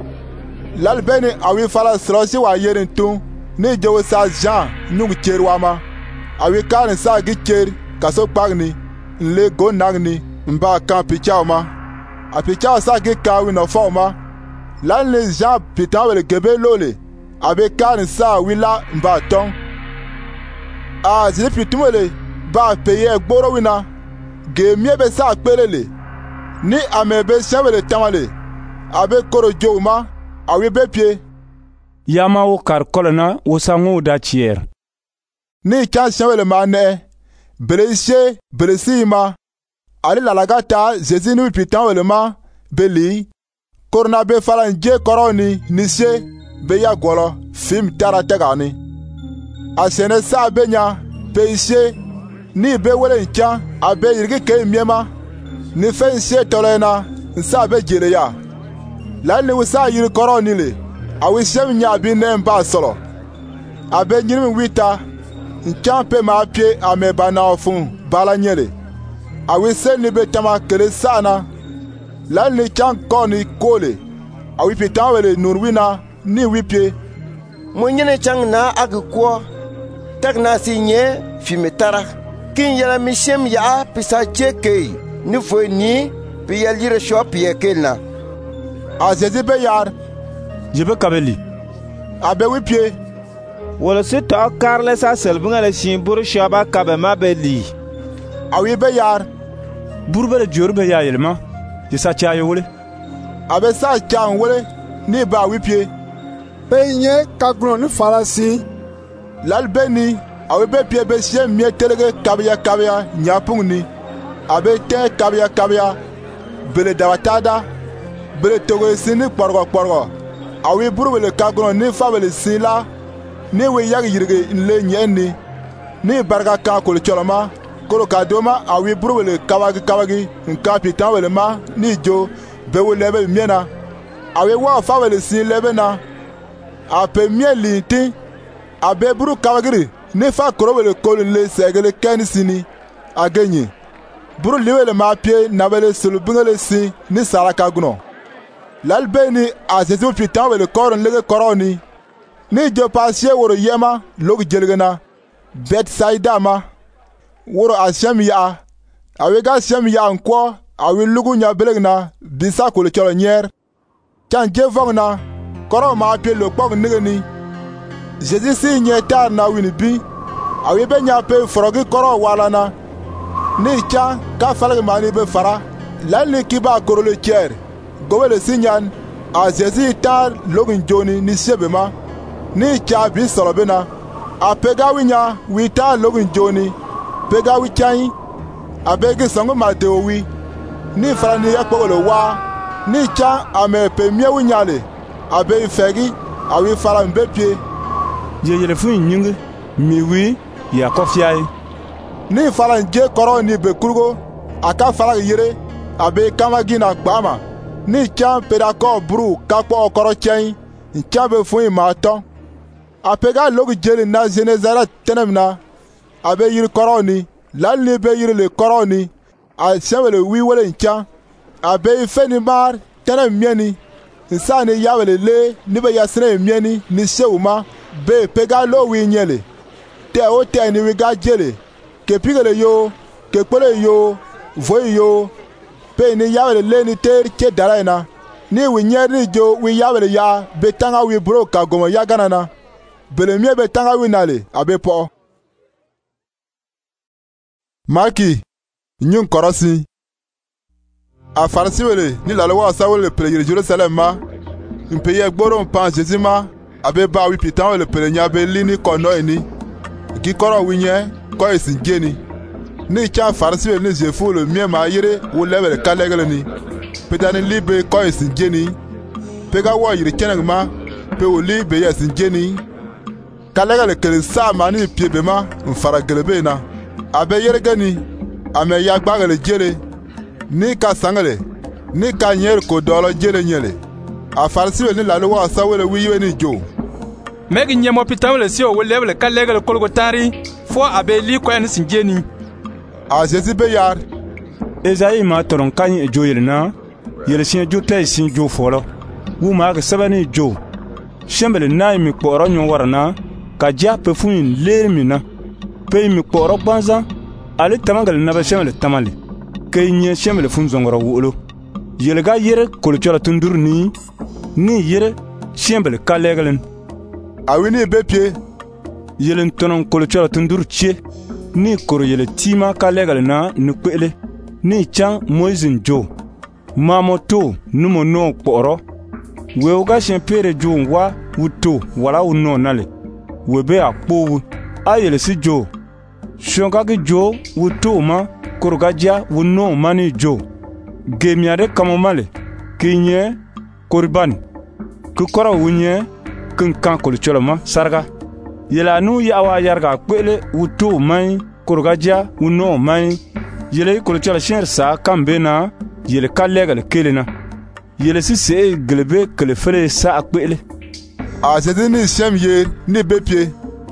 [SPEAKER 1] lalbeni awi fala srosi wa yerin tun ni jowo sa Jean nyugo cherwama awi karin sa gi cher kaso pagni le go nagni mba kan pichawma a pichaw sa gi kawi no foma lalne Jean pitawele gebe lole abe karin sa wila mba ton a zipi tumele ba peye gboro wina ge miebe sa pelele ni amebe shawele tamale abe koro joma awe be pie
[SPEAKER 5] yama wo kar kolona wo sangu da chier
[SPEAKER 1] ni kan shawele mane beleshe belesima ali lalagata jezinu pitawele ma beli korna be falanje koroni nishe be ya golo film tara tegani asene sa benya peishe ni be wele ncha abe yirgi ke miema ni fense tolena nsa be jere ya la ni wisa yiri koroni le awi shem nya bi ne mba solo abe nyiri wita ncha pe ma pie ame bana ofun bala nyele awi se ni be tama kele sana la ni chan koni kole awi pitan wele nurwina ni wipie
[SPEAKER 12] munyene chang na agkwo tak na sinye fimetara kin yala mishem ya pisa cheke ni foi ni pi yalire shop yekelna
[SPEAKER 1] a jezi be yar
[SPEAKER 5] jebe kabeli
[SPEAKER 1] abe wipie
[SPEAKER 15] wala se to karle sa selbunga le shimburu shaba kabe mabeli
[SPEAKER 1] awi be yar
[SPEAKER 5] burbele jorbe ya yelma yesa cha yole
[SPEAKER 1] abe sa cha wole ni ba wipie
[SPEAKER 16] penye kagro ni falasi
[SPEAKER 1] lalbeni awe be pie be sie mie telege kabya kabya nyapungni abe te kabya kabya bele dawatada bele togo sini porgo porgo awe burbele kagro ni fabele sila ni we yag yirge le nyeni ni barga ka ko choloma ko ka doma awe burbele kawagi kawagi nka pitan wele ma ni jo be wo lebe miena awe wa fabele sin lebe na ape mie linti abe buru kawagiri ne fa korowele kolule segele ken sini agenyi buru liwele ma pie nabele sulubungele si ni saraka guno lalbeni azezu pitan wele koron lege koroni ni jo pasie woro yema log jelgena bet saida ma woro ashem ya awe ga shem ya nko awe lugu nya belegna bisa ko le cholo nyer kan je vongna koro ma pie lo pog nigeni Jésus si nye tar na wini bi awi be nya pe forogi koro wala na ni cha ka falg mani be fara lalli ki ba korole cher gowele sinyan a Jésus tar login joni ni sebema ni cha bi solobena a pega winya wi tar login joni pega wi chai a begi songo mateo wi ni fara ni yakpolo wa ni cha ame pe mie winyale a be fegi awi fara mbepie
[SPEAKER 5] ye yele fu nying mi wi ya kofiai
[SPEAKER 1] ni fara nje koro ni be kurgo aka fara yere abe kama gina gbama ni cha pedako bru kakpo okoro chen ncha be fu ma ton apega logu jeli na Genezara tenemna abe yiri koro ni lalli be yiri le koro ni a sewele wi wele ncha abe feni mar tenem mieni insani yawele le ni be yasne mieni ni seuma be pega lo wi nyele te o te ni wi ga jele ke pigele yo ke pole yo voy yo pe ni yawele le ni ter ke daraina ni wi nyeri jo wi yawele ya be tanga wi bro ka gomo ya ganana bele mie be tanga wi nale abe po Maki nyun korosi a farsi wele ni la loi sa wele pele Jerusalem ma impeye gboro pan Jésus ma abe ba wi pitan wele pele nya be lini kono eni ki koro winye ko esin jeni ni cha farsi wele ni jefu le mie ma yire wo level kalegele ni petani libe ko esin jeni pega wo yire kenang ma pe wo libe yesin jeni kalegele kele sa ma ni piebe ma mfara gelebe na abe yere gani ame ya gbagele jele ni ka sangale ni ka nyer ko dolo jele nyele a farsi ni la lo sa wele wiwe ni jo
[SPEAKER 17] megi nyemo pitam le si o wele le ka legele kolgo tari fo abe li ko en sinjeni
[SPEAKER 1] a Jésus be yar
[SPEAKER 5] Esaïe ma toron kan jo yele na yele sin jo tay sin jo folo wu ma ga sabani jo shembele nay mi kporo nyon warana ka ja pe fun le mi na pe mi kporo banza ale tamangal na ba shembele tamale kay nye shembele fun zongoro wulo yele ga yere kolchola tundur ni ni yere shembele ka legelen
[SPEAKER 1] awini bepie
[SPEAKER 5] yele tonon kolchola tundur che ni koro yele tima ka legelen na nukwele ni chan moizin jo mamoto numo no kporo we ga shempere jo wa wuto wala uno nale we be akpo ayele si jo shonga ge jo wuto ma korogaja wuno mani jo gemiade kamomale kinye korban ku koro wunye kin kan kolcholoma sarga yela nu yawa yarga kwele wuto mai korogaja wuno mai yele kolchola sher sa kambena yele kallega kelena yele si se glebe kele fele sa akwele
[SPEAKER 1] a zedini shem ye ni bepie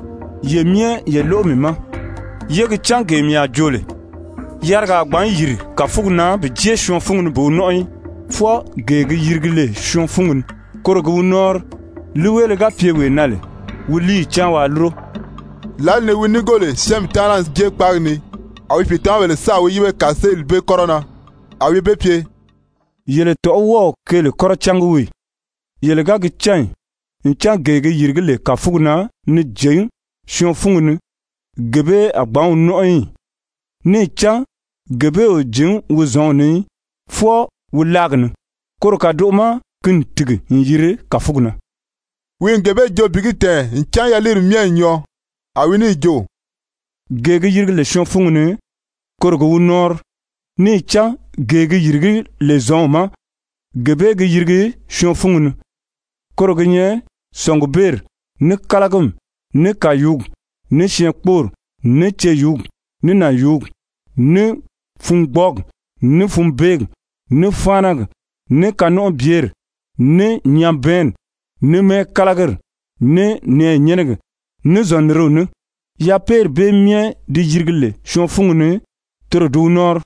[SPEAKER 5] yemie yelo mima yegi change mi a jole yarga gban yiri ka fugna be je shon fungun bo noy fo gege yirgile shon fungun korogu nor luwele ga piewe nale wuli chanwa lro
[SPEAKER 1] la ne wini gole shem talents je pagni awi pitan wele sa wi yiwe kasel be corona awi be pie
[SPEAKER 5] yele to wo kele koro changuwi yele ga gi chan ncha gege yirgile ka fugna ni je shon fungun gebe agban noy ni chan gebe o jin wuzoni fo wulagn koroka doma kin tigi yire ka fugna
[SPEAKER 1] win gebe jo bigite nchan ya lir mien nyo awini jo
[SPEAKER 5] gege yirge le shon fungni korogo wunor ni chan gege yirge le zoma gebe ge yirge shon fungni korogo nye songo ber ni kalagum ni kayug ni shenkpor ni cheyug ni nayug ni fungbog ni fumbeg ni fanag ni kano bier ni nyamben ni me kalager ni ne nyeneg ni zonro ni ya per be mie di jirgile shon fungni tro du nor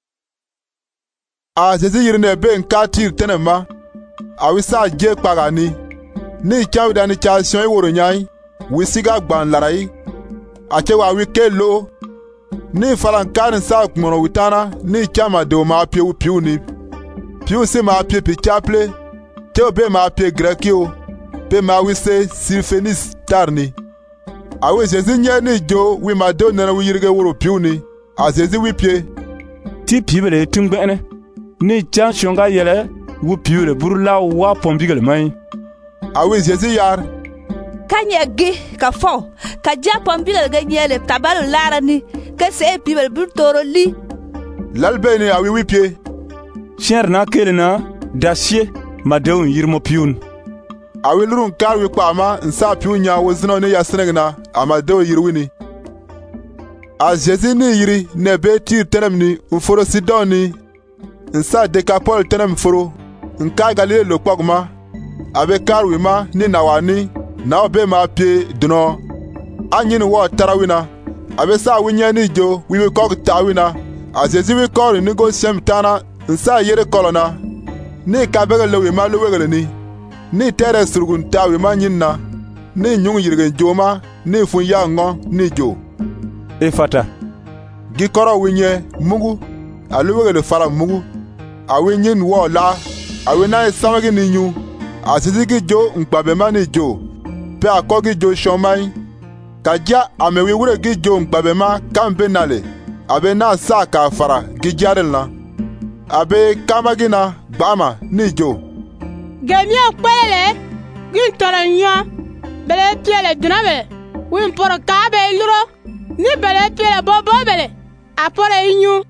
[SPEAKER 1] a Jésus yirne be nkatir tenema awisa je pagani ni chawda ni chasyon woro nyai wisiga gban larai ache wa wikelo ni falankan sa kmono witana ni chama do ma piu piu ni piu si ma pi pi chaple te obe ma pi grekio pe ma wi se Sirfenis tar ni. Awi Jésus nye ni jo wi ma do nana wi yirge wuro piu ni. A Jésus wi pie.
[SPEAKER 5] Ti pibele tungbene. Ni chan shonga yele wu piule burla wa pombigel mai.
[SPEAKER 1] Awi Jésus yar.
[SPEAKER 10] Kanye gi ka fo ka ja pombigel ga nyele tabalu lara ni ka se pibele bur toro li.
[SPEAKER 1] Lalbe ni awi wi pie.
[SPEAKER 5] Sher na kelena dasie madeun yirmo piun.
[SPEAKER 1] Awi lurun kar wi kpama nsa piu nya wo zino ne yasnegna amado yirwini. A Jésus ni yiri ne be tir tenem ni uforo Sidon ni nsa Dekapol tenem foro nka Galile lo kpagma abe kar wi ma ni nawani na obe ma pie duno anyin wo tarawina abe sa winya ni jo wi wi kok tawina. A Jésus wi kor ni go sem tana nsa yere kolona ni kabege lo wi ma lo wegele ni ni tere surgun tawi ma nyinna ni nyung yirgen joma ni fun ya ngo ni jo
[SPEAKER 5] efata
[SPEAKER 1] gi koro winye mugu aluwege le fara mugu awinyin wo la awina samagi ni nyu asizigi jo nkpabe ma ni jo pe akogi jo shomai kaja amewi wure gi jo nkpabe ma kambe nale abe na sa ka fara gi jarel na abe kamagi na gbama ni jo
[SPEAKER 18] Gemia kwele gin toranya bele piele dunabe win poro kabe luro ni bele piele bobo bele apore inyu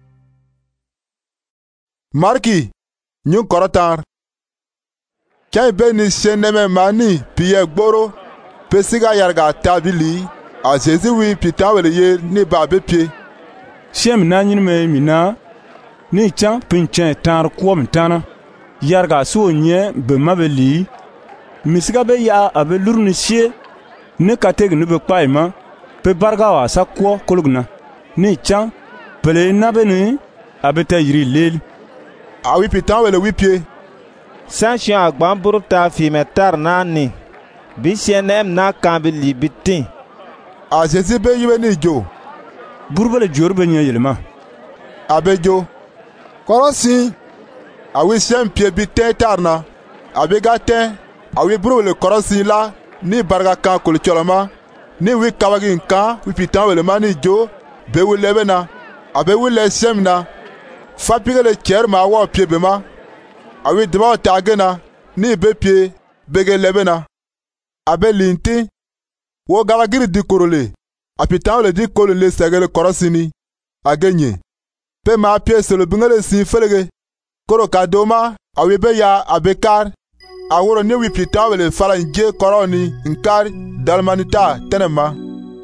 [SPEAKER 1] Marki nyu korotar Kay beni sheneme mani piye gboro pesiga yarga tabili a Jésus wi pitawele ye ni babe pie
[SPEAKER 5] Shem na nyin me mina ni chan pinchen tar kwom tana yarga so nye be mabeli misiga be ya abe lurni sie ne kateg ne be paima pe barga wa sakwo kolugna ni chan pele na be ni abe ta yiri lel
[SPEAKER 1] awi pitan wele wi pie
[SPEAKER 15] sanction agban burta fi metar nani bi sienem na kambi libitin
[SPEAKER 1] a Jésus be yiwe ni jo
[SPEAKER 5] burbele jorbe nye yelma
[SPEAKER 1] abe jo korosi awi shem pie bi te tarna abe gate awi buru le korosi la ni barga kan kul choloma ni wi kawagi kan wi pitan wele mani jo be wi lebena abe wi le shem na fa pigele cher ma wa pie be ma awi deba tagena ni be pie bege lebena abe linti wo galagiri di korole a pitan wele di kolole segele korosi ni agenye pe ma pie selo bingele si felege koro kadoma awibe ya abekar aworo ne wipita wele fala nje koroni nkar dalmanita tenema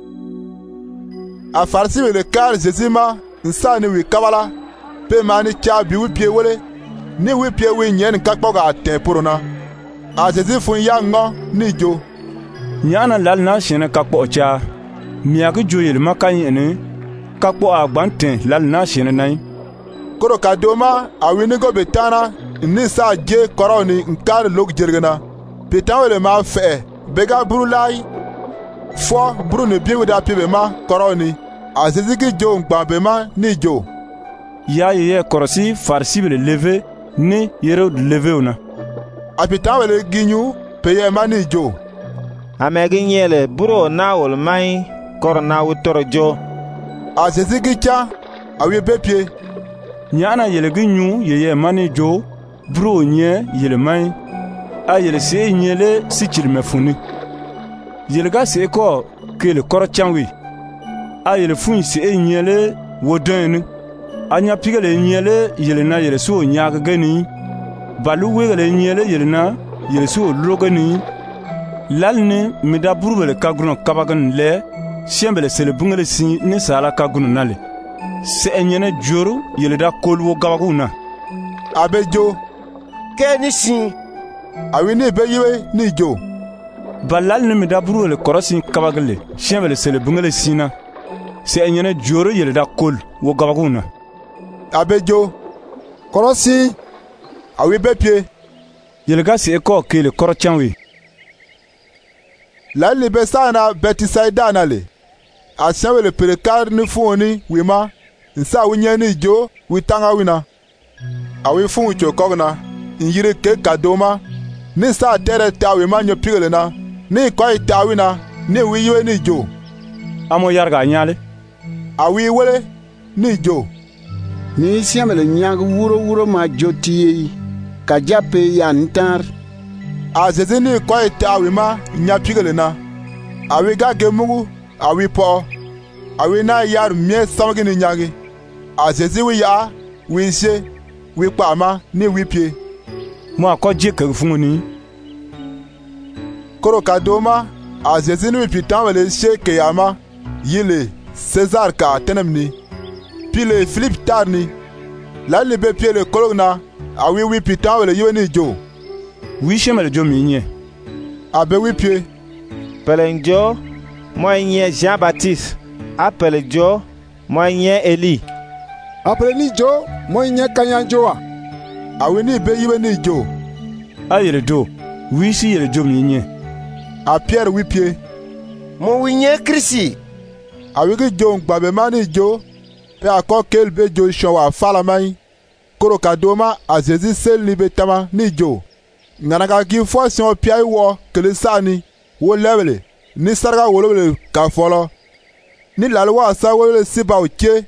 [SPEAKER 1] a farsi wele kar Jezima nsa ni wi kabala pe mani cha bi wipie wele ni wipie wi nyen kakpoga tempuruna a Jezi fun ya ngo ni jo
[SPEAKER 5] nyana lal na shene kakpo cha miyagu joyel makanyi ne kakpo agbanten lal na shene nai koro kadoma awini go betana ni sa je koroni nkar lok jergena petawele ma fe bega brulai fo brune biwida pibe ma koroni azizigi jo ngbabe ma ni jo ya ye korosi farsi bele leve ni yero leve una apetawele ginyu peye ma ni jo
[SPEAKER 15] amegi nyele buro na wol mai korna wutoro jo
[SPEAKER 1] azizigi cha awi bepie
[SPEAKER 5] nyana yele ginyu yeye mani jo bro nye yele mai a yele se nyele sichil mefuni yele ga se ko kele koro chanwi a yele fun se nyele wodeni anya pigele nyele yele na yele so nyaga gani balu wegele nyele yele na yele so logani lalni mida burbele kagruno kabagan le shembele sele bungele si ni sala kagruno nale se enyene joro yele da kolwo gabaguna
[SPEAKER 1] abejo ke ni si awini be yiwe ni jo balal ni mida burbele korosi kabagle shembele sele bungele sina se enyene joro yele da kol wo gabaguna abejo korosi awi be pie yele ga se ko kele korochanwi la libe sana betisaida nale asawele perekar ni funi wima nsa winye ni jo witanga wina awi fun cho kogna nyire ke kadoma ni sa tere tawi ma nyo pigele na ni koi tawi na ni wi yiwe ni jo
[SPEAKER 5] amo yarga nyale
[SPEAKER 1] awi wele ni jo
[SPEAKER 8] ni siamele nyag wuro wuro ma joti ka jape ya ntar
[SPEAKER 1] a zezi ni koi tawi ma nya pigele na awi ga gemugu awi po awi na yar mie samgi ni nyagi a zezi wi ya wi se wi kpama ni wi pie
[SPEAKER 5] mo akɔgye kafungu ni
[SPEAKER 1] koro kadoma a zezi ni wi pitan wele she keyama yile César ka tenem ni pile Philippe tar ni la ni be pie le kolog na awi wi pitan wele yiwe ni jo
[SPEAKER 5] wi shemele jo mi nye
[SPEAKER 1] abe wi pie
[SPEAKER 15] Pelenjo moi nye Jean Baptiste appelle jo moi nye Eli
[SPEAKER 16] appelle ni jo moi nye Kanyanjoa
[SPEAKER 1] awi ni be yiwe ni jo
[SPEAKER 5] a yele do wi si yele jo mi nye
[SPEAKER 1] a Pierre wi pie
[SPEAKER 12] mo wi nye Krisi
[SPEAKER 1] awi gi jo ngbabe mani jo pe akɔ kel be jo showa fala mai koro kadoma a Jésus sel ni be tama ni jo nganaga gi fo sion pia wo kele sani wo levele ni sarga wolole ka folo ni lalwa sa wolole siba oche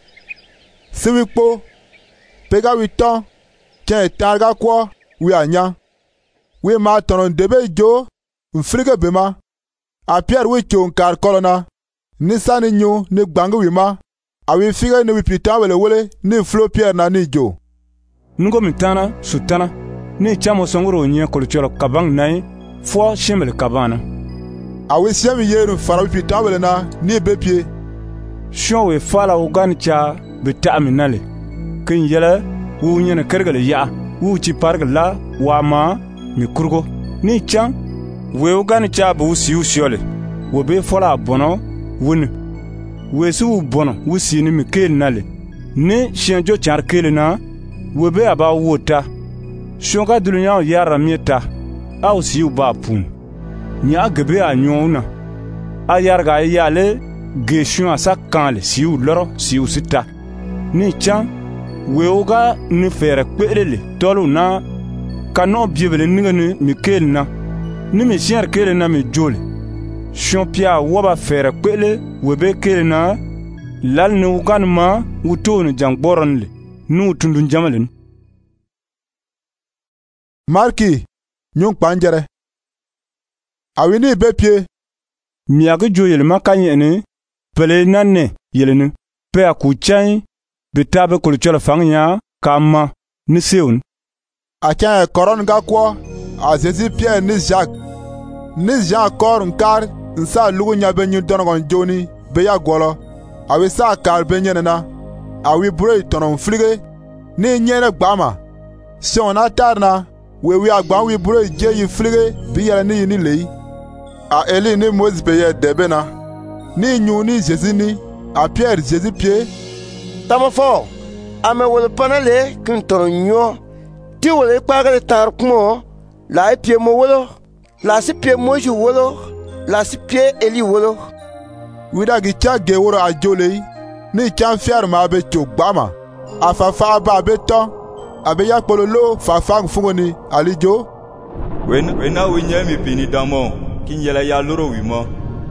[SPEAKER 1] siwikpo pega witon ken targa kwa wi anya wi ma tonon debe jo mfrige bema a Pierre wi chon kar kolona ni sani nyu ni gbangu wi ma awi figa ni wi pita wele wele ni flo Pierre na ni jo
[SPEAKER 5] nugo mitana sutana ni chamo songoro nye kolcholo kabang nai fo shemele kabana
[SPEAKER 1] awi siami yeru fara wi pita wele na ni bepie
[SPEAKER 5] shon we fala ugan cha bita minale kin yele wu nyene kergale ya wu ci pargla wa ma mi kurgo ni chan we ugan cha bu siu siole wo be fola bono wun we su bono wu sini mi kel nale ni shenjo char kel na we be aba wota shonga dulunya yara mieta au siu ba pun nya gebe anyona a yarga yale geshun asa kanle siu loro siu sita ni chan weoga ni fere kpelele tolu na kano biebele ningani mi kelna ni mi sier kelna mi jole chompia woba fere kpele webe kelna lal ni ukan ma utoni jangboronle nu tundun jamalen
[SPEAKER 1] Marki nyung panjere awini bepie
[SPEAKER 5] miagi jo yele makanye ni pele nanne yele ni pe akuchai bitabe kulchola fangnya kama ni seun
[SPEAKER 1] acha koron ga kwa a Jésus Pierre ni Jacques ni Jean kor nkar nsa lugu nyabe nyu donogon joni be ya golo awi sa kar be nyenena awi bure tonon flige ni nyene gbama sona tarna we wi agba wi bure je yi flige bi yele ni ni lei a Eli ni Moses be ye debena ni nyu ni Jésus ni a Pierre Jésus Pierre
[SPEAKER 12] tamafo ame wole panale kin toronyo ti wole pagale tar kumo la pie mo wolo la si pie mo ju wolo la si pie Eli wolo
[SPEAKER 1] wida gi cha ge woro ajole ni cha fiar ma be chogbama afafa ba be ton abe ya pololo fafa ngfungoni alijo
[SPEAKER 4] wena wena winya mi pini damo kinyela ya loro wimo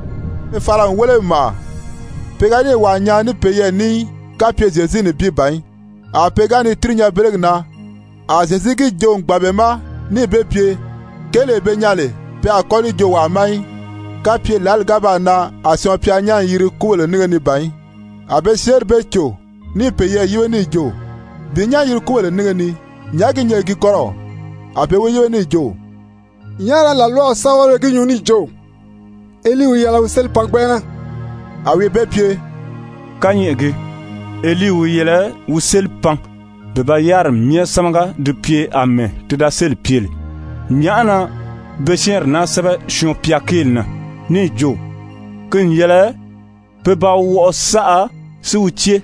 [SPEAKER 1] e fara wole ma pegani wanya ni peye ni kapie Jésus ni bi bain a pegani trinya beregna a Jésus gi jo ngbabema ni bepie kele be nyale pe akoni jo wa mai kapie lal gaba na asion pia nya yiri kuwele ni ni bain abe ser becho ni peye yiwe ni jo bi nya yiri kuwele ni ni nyagi nyegi koro abe we yiwe ni jo
[SPEAKER 16] nyara la lo sawore gi nyuni jo Eli wi yala usel pangbena
[SPEAKER 1] awi bepie
[SPEAKER 5] kanyege Eli wu yele wu sel pan de ba yar mie samga de pied à main te da sel pied nyana becher na sabe chon piakel na ni jo kun yele pe ba wo sa su utie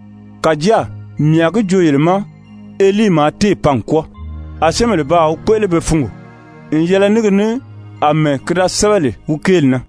[SPEAKER 5] kadia miago jo yele ma Eli ma te pan ko aseme le ba ko le be fungu in yele nigne ame kra sabele wu kel na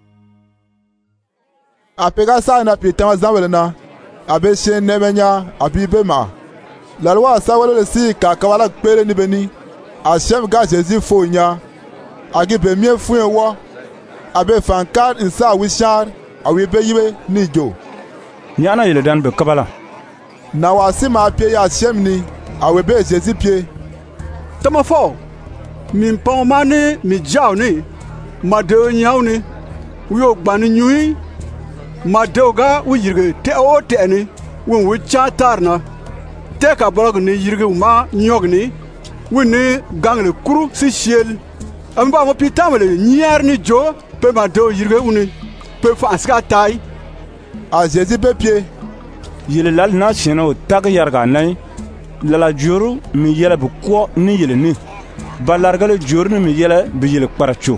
[SPEAKER 1] apega sa na pitan zawele na abe shen nemenya abibe ma la loi sa wala le si ka kawala pere ni beni a chef ga Jésus fonya agi be mie fuen wo abe fankar insa wishar awi be yibe ni jo
[SPEAKER 5] nyana yele dan be kabala
[SPEAKER 1] na wasi ma pie ya shemni awe be Jésus pie
[SPEAKER 11] tama fo min pon mani mi jaw ni ma de nyaw ni wo gbani nyui ma doga wo yirge te o te ni won wo cha tarna te ka blog ni yirge ma nyog ni woni gangle kuru si shiel amba mo pitamle nyer ni jo pe ma do yirge uni pe fa ska tai
[SPEAKER 1] a Jésus be pie
[SPEAKER 5] yele lal na cheno tag yarga nay lala juru mi yele bu ko ni yele ni balargale juru ni mi yele bi yele paracho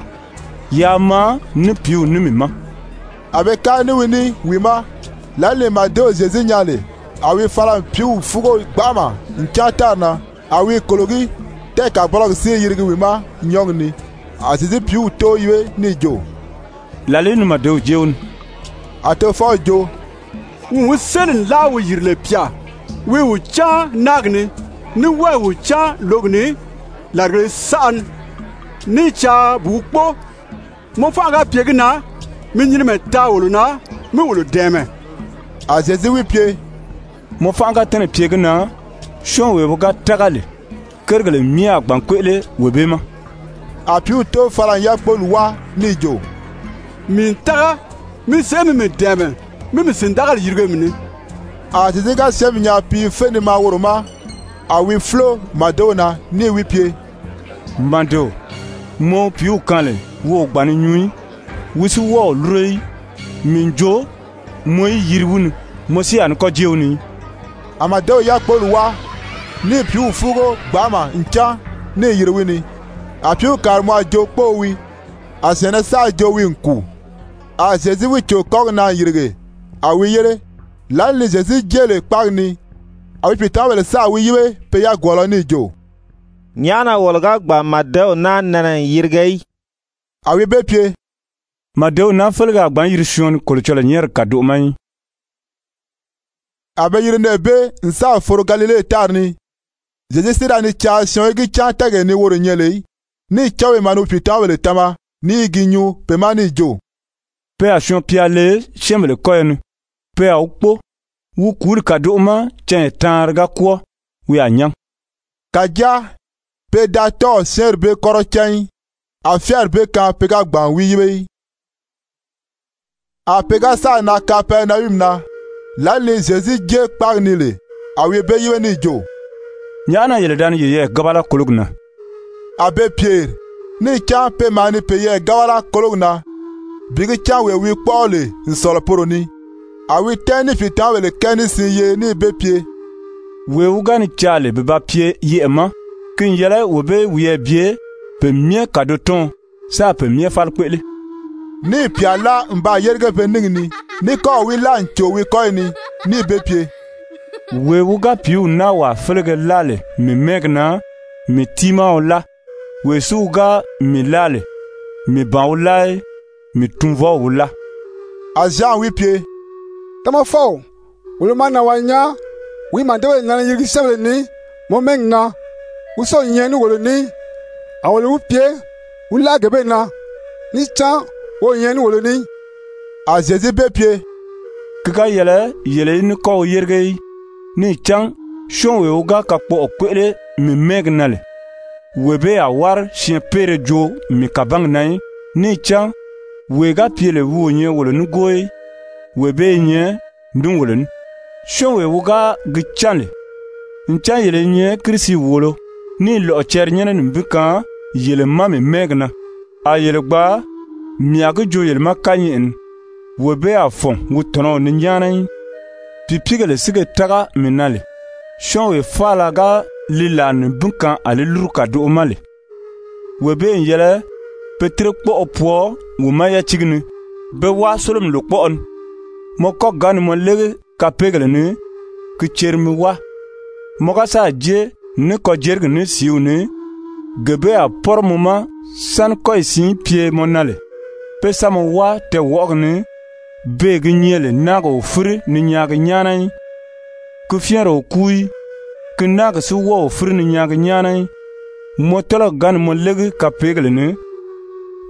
[SPEAKER 5] yama ni piu ni mi ma
[SPEAKER 1] abe ka ni wini wima lalle ma do Jésus nyale awi fala piu fugo gbama nchata na awi kologi te ka blog si yirgi wima nyong ni a Jésus piu to ywe ni jo
[SPEAKER 5] lalle ni ma do jeun
[SPEAKER 1] ato fo jo
[SPEAKER 11] wu selin la wu yirle pia wi wu cha nagni ni wa wu cha logni la re san ni cha bukpo mo fa ga piegna mi nyini me ta woluna mi wolu deme
[SPEAKER 1] a Jésus wi pie
[SPEAKER 5] mo fa ga tene piegna shon we buga tagale kergale mi agban kwele webema
[SPEAKER 1] a piu to fala ya polwa ni jo
[SPEAKER 11] min ta mi se mi me deme mi mi sin dagal yirge mini
[SPEAKER 1] a Jésus ga sem nya pi feni ma woroma a wi flo madona ni wi pie
[SPEAKER 5] mando mo piu kanle wo gbani nyui wisi wo lurei minjo moy yirwun mo si an ko jewni
[SPEAKER 1] amado ya polwa ni piu fugo gbama ncha ni yirwini a piu karmo jo powi a sene sa jo wi nku a Jésus wi cho ko na yirge a wi yere lan ni Jésus jele pagni a wi pitawele sa wi yiwe pe ya golo ni jo
[SPEAKER 15] nyana wolga gba madeo na nana yirgei
[SPEAKER 1] a wi be pie
[SPEAKER 5] madeo na felga gban yirshon kolchola nyer kadu mai
[SPEAKER 1] abe yirne be nsa foro Galile tarni Jésus sira ni cha shongi cha tage ni woro nyele ni chawe manu pitawele tama ni ginyu pe mani jo
[SPEAKER 5] pe a shon piale chemle koyen pe a ukpo wu kur kadu ma chen targa ko wi anyang
[SPEAKER 1] kaja pe dato serbe korochen a fier be kan pe ga gban wi yibe a pe ga sa na ka pe na wimna la le Jésus je parnile a wi be yiwe ni jo
[SPEAKER 5] nyana yele dan ye gabala kulugna
[SPEAKER 1] a be Pierre ni cha pe mani pe ye gabala kulugna bigi cha we wi pole nsolo poroni a wi teni fitawele keni sinye ni be pie
[SPEAKER 5] we ugani chale be ba pie yema kin yele wo be wiye bie pe mie kadoton sa pe mie fal kwele
[SPEAKER 1] ni piala mba yerge pe ningni ni ko wi lan cho wi ko ni ni be pie
[SPEAKER 5] we uga piu na wa felge lale mi megna mi tima ola we suga mi lale mi ba ola mi tunvo ola
[SPEAKER 1] a Jean wi pie
[SPEAKER 16] tama fo uluma na wanya wi mandewe na yirgi sebele ni mo mengna uso nyenu wolo ni awolo pie ula gebe na ni cha o nyenu wolo ni
[SPEAKER 1] a Jésus be pie
[SPEAKER 5] kika yele yele ni ko yerge ni chang shon we uga ka po okwele mi megnale webe a war chien pere jo mi kabang nai ni chang we ga piele wu nye wolo ni goy webe nye ndun wolo ni shon we uga gichanle ncha yele nye krisi wolo ni lo cher nyene nbika yele mame megna a yele gba miaga jo yele makanyin webe a fon wutono ni nyanai pipigele sige taga minale shon we fala ga lila nbika ale luruka do male webe yele petre kpo opo wuma ya chigni be wa solom lo kpo on mo ko gan mo lege ka pegele ni ki chermi wa mo ga sa je ne ko jerg ne siu ne gebe a por moma san ko isi pie monale pe samo wa te wogne be gnyele nago furi ni nyaga nyanai ku fiero kui ku naga su wo furi ni nyaga nyanai mo tolo gan mo legi ka pegle ne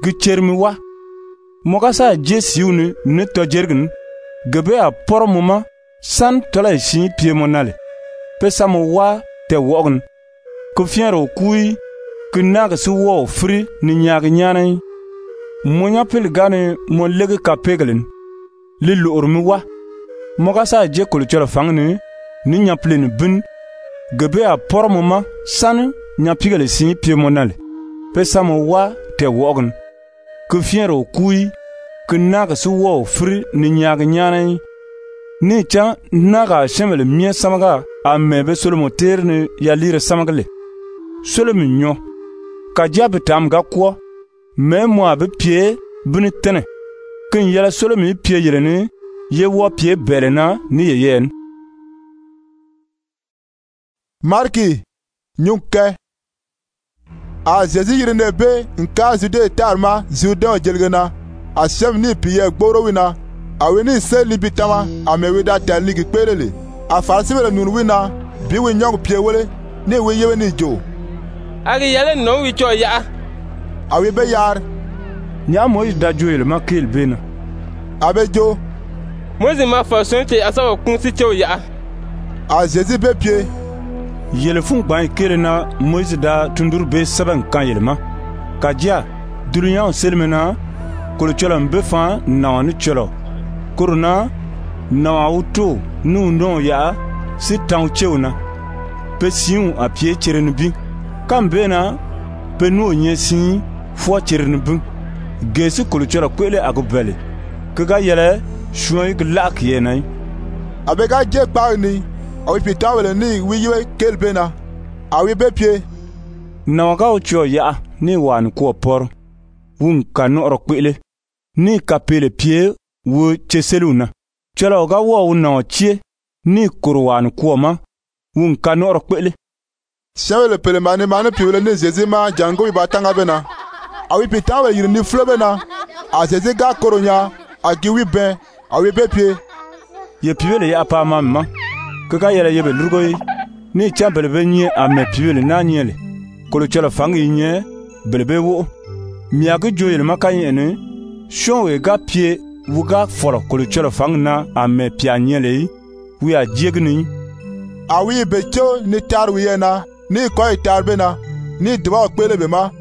[SPEAKER 5] gi chermi wa moga sa je siwni ne to jergin gebe a por moma san tola shi pie monale pe samo wa te wogn ku fiero kui kunaga su wo fri ni nyaga nyanai monya pel gane mo lege ka pegelin li lurmi wa moga sa je kul chola fangni ni nyaplin bin gebe a por moma san nyapigale shi pie monale pe samo wa te wogn ku fiero kui kunaga su wo fri ni nyaga nyanai ni cha naga shemele mie samaga amebe solomo terne ya lire samagale solomo nyo ka jabe tam ga ko me mo abe pie buni tene kin yala solomo pie yirene ye wo pie belena ni yeyen
[SPEAKER 1] Marki nyunke a Jésus yirene be nka zude tarma zude jelgena a shem ni pie gboro wina aweni se libitama amewe da tali gi perele a farsibe nun wina bi wi nyong pie wele ne we yewe ni jo
[SPEAKER 7] agi yale no wi cho ya
[SPEAKER 1] awi be yar
[SPEAKER 5] nya moy da joel makil bena
[SPEAKER 1] abe jo
[SPEAKER 7] mozi ma fa sonte asawa kun si cho ya
[SPEAKER 1] a Jésus be pie
[SPEAKER 5] yele fun ban kele na mozi da tundur be saban kan yelma kadia duriyan selmena ko chola mbe fa na ni cholo kuruna na auto nu no ya si tan cheuna pe siun a pied cherenu bi kambena pe nu nyesi fo cherenu bi gesi kulchora kwele agubele kaga yele shuoi glak yenai
[SPEAKER 1] abega je pa ni awi pitawele ni wiwe kelbena awi be pie
[SPEAKER 5] na waga ucho ya ni wan ko por wun kanoro kwele ni kapele pie wo cheseluna chela ga wo na chie ni kurwan kuoma wun kanor kwele
[SPEAKER 1] shawele pele mane mane piwele ni Jésus ma jango bi batanga bena awi pitawe yiri ni flobena a Jésus ga koronya a giwi ben awi bepie
[SPEAKER 5] ye piwele ya pa mamma kaga yele yebe lurgoyi ni chambele benye a me piwele na nyele kolo chela fangi nye belebe wo miage joyele makanye shonwe ga pie wuga foro kolo cholo fangna ame pianyele wi a jegni
[SPEAKER 1] awi becho ni tarwiyena ni koy tarbena ni dwa kwele bema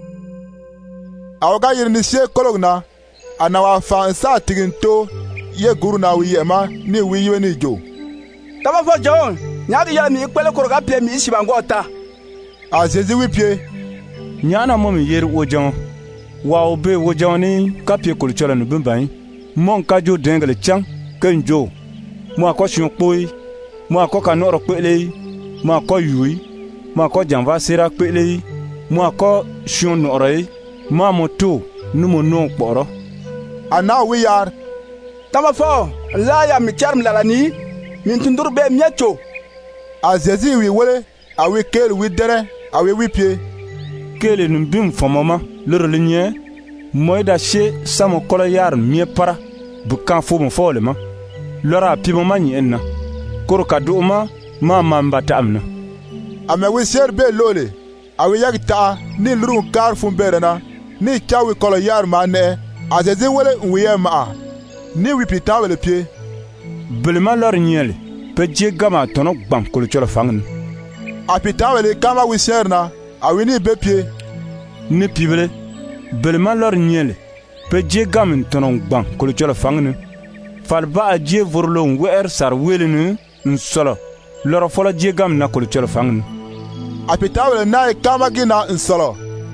[SPEAKER 1] awga yir ni she kologna anawa fansa tiginto ye guru na wiyema ni wiye ni jo
[SPEAKER 3] tama fo jon nyaagi yala mi kwele koroga pie mi sibangota
[SPEAKER 1] a Jésus wi pie
[SPEAKER 5] nyana mo mi yer wojon wa obe wojoni kapie kolo cholo no bimban mon ka jo dengle chang kenjo mo akoshin poi mo akoka noro pele mo akoyui mo akojamba sera pele mo akoshun nore mo moto numo no kporo
[SPEAKER 1] ana wi yar
[SPEAKER 3] tama fo la ya mi charm la ni min tundur be miecho
[SPEAKER 1] a Jésus wi wele awi kel wi dere awi wi pie
[SPEAKER 5] kele numbim fomoma lorlinye moida she samo kolo yar mie para bukan fo mo fole ma lora pimo manyi enna koro kaduma ma mamba tamna
[SPEAKER 1] ame wi ser be lole awi yagta ni lurun kar fun berena ni chawi kolo yar ma ne a Jésus wele wiye ma ni wi pitawele pie
[SPEAKER 5] belma lor nyele pe je gama tono gbam kolo cholo fangn
[SPEAKER 1] a pitawele kama wi serna awi ni be pie
[SPEAKER 5] ni pibele belma lor nyele pe je gamin tonon gbam kolo cholo fangn falba a je vorlon wer sar welenu nsolo loro fola je gam na kolo cholo fangn
[SPEAKER 1] a pitawele na kama gina nsolo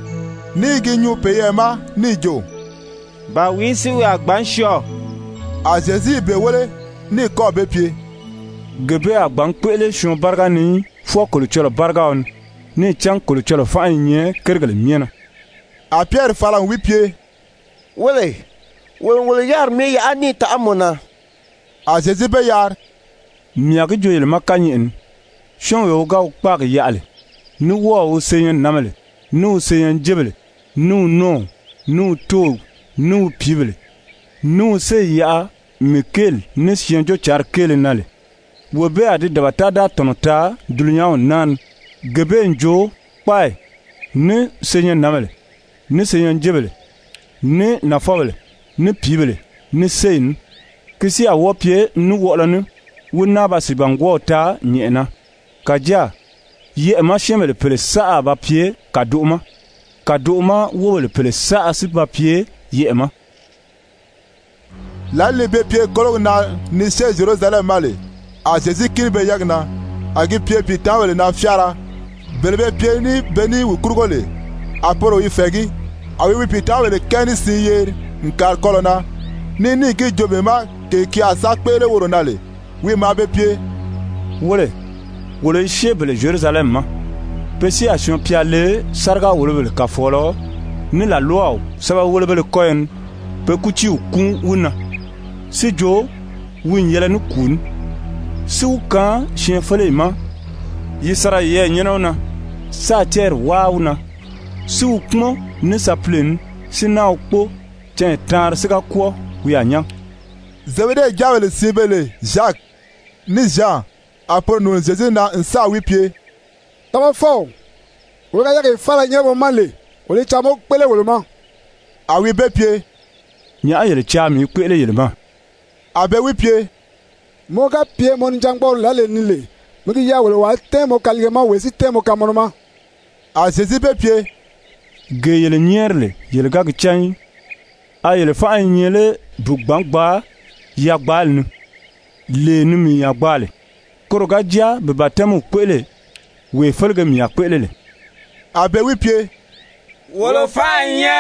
[SPEAKER 1] ni ginyu peyema ni jo
[SPEAKER 15] ba wisi we agbansho
[SPEAKER 1] a Jésus be wele ni ko be pie
[SPEAKER 5] gebe agban kwele shon barga ni fo kolo cholo barga on ni chan kolo cholo fa nye kergal miena
[SPEAKER 1] a Pierre falan wi pie
[SPEAKER 12] wele wele wele yar me ya ani ta amona
[SPEAKER 1] a Jésus be yar
[SPEAKER 5] miage joyel makanyi en shon we ga kpag yale ni wo o seyen namale nu seyen jebele nu no nu to nu pibele nu se ya mikel ni sien jo char kele nale wo be adi dabata da tonota dulnyaw nan gebe njo pai ni seyen namale ni seyen jebele ni nafɔbele ni piibele ni sein kisi a wɔ pie ni wɔɣilini wunna ba si ban gɔɔ taa nyi'ina ka ja yi'ima shɛmele pele sa'a ba pie ka du'uma ka du'uma wobele pele sa'a si ba pie yi'ima.
[SPEAKER 1] Lalle be pie kolog na ni se Jerusalem male a Jésus kin be yagna agi pie pitawele na fiara belebe pie ni beni wukurgole aporo ifegi awi wi pitawele keni siyer nkar kolona ni ni ki jobe ma ke ki asakpele woronale wi ma be pie
[SPEAKER 5] wole wole shebele Jerusalem ma Pesiation piale sarga wolebele ka folo ni la loi saba wolebele koyen pe kuchi ukun una si jo win yele ni kun si ukan chien fele ma yisara ye nyenona sa ter wauna si ukmo ni sa plen si na ukpo ten tar sika ko wi anya
[SPEAKER 1] Zebede jawele sibele Jacques ni Jean apor no Jésus na nsa wi pie
[SPEAKER 16] tama fo wona yake fala nyebo male wole chamo pele woloma
[SPEAKER 1] awi be pie
[SPEAKER 5] nya ayele chami kwele yelma
[SPEAKER 1] abe wi pie
[SPEAKER 16] mo ka pie mon jangbo lale nile mo ki ya wole wa temo kalgema wesi temo kamonoma
[SPEAKER 1] a Jésus be pie
[SPEAKER 5] ge yele nyerle yele ga gchan ayele fa nyele bugbangba ya gbalnu le nu mi ya gbale koroga dia be batemu kwele we felge mi ya kwele le
[SPEAKER 1] abe wi pie
[SPEAKER 6] wolo fa nye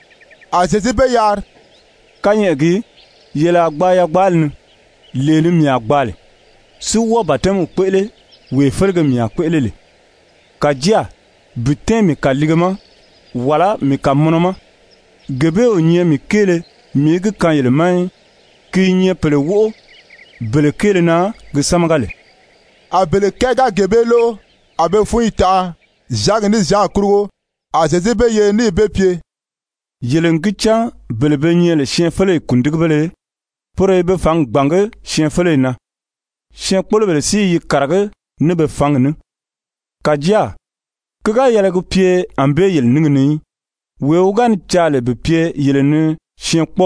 [SPEAKER 1] a Jésus be yar
[SPEAKER 5] kanyegi yele agba ya gbalnu le nu mi ya gbale si wo batemu kwele we felge mi ya kwele le kajia butin mi kaligama wala mi kamonoma gebe onye mi kele mi gi kan yele mai ki nye pele wo bele kele na gi samagale
[SPEAKER 1] abele kega gebelo abe fuita Jacques ni Jean kurgo a Jésus be ye ni be pie
[SPEAKER 5] yele ngicha bele be nye le chien fele kundigbele pore be fang bange chien fele na chien polo bele si yi karage ne be fang ne kajia kaga yele gu pie ambe yele ningni we ugan chale be pie yele ne chien po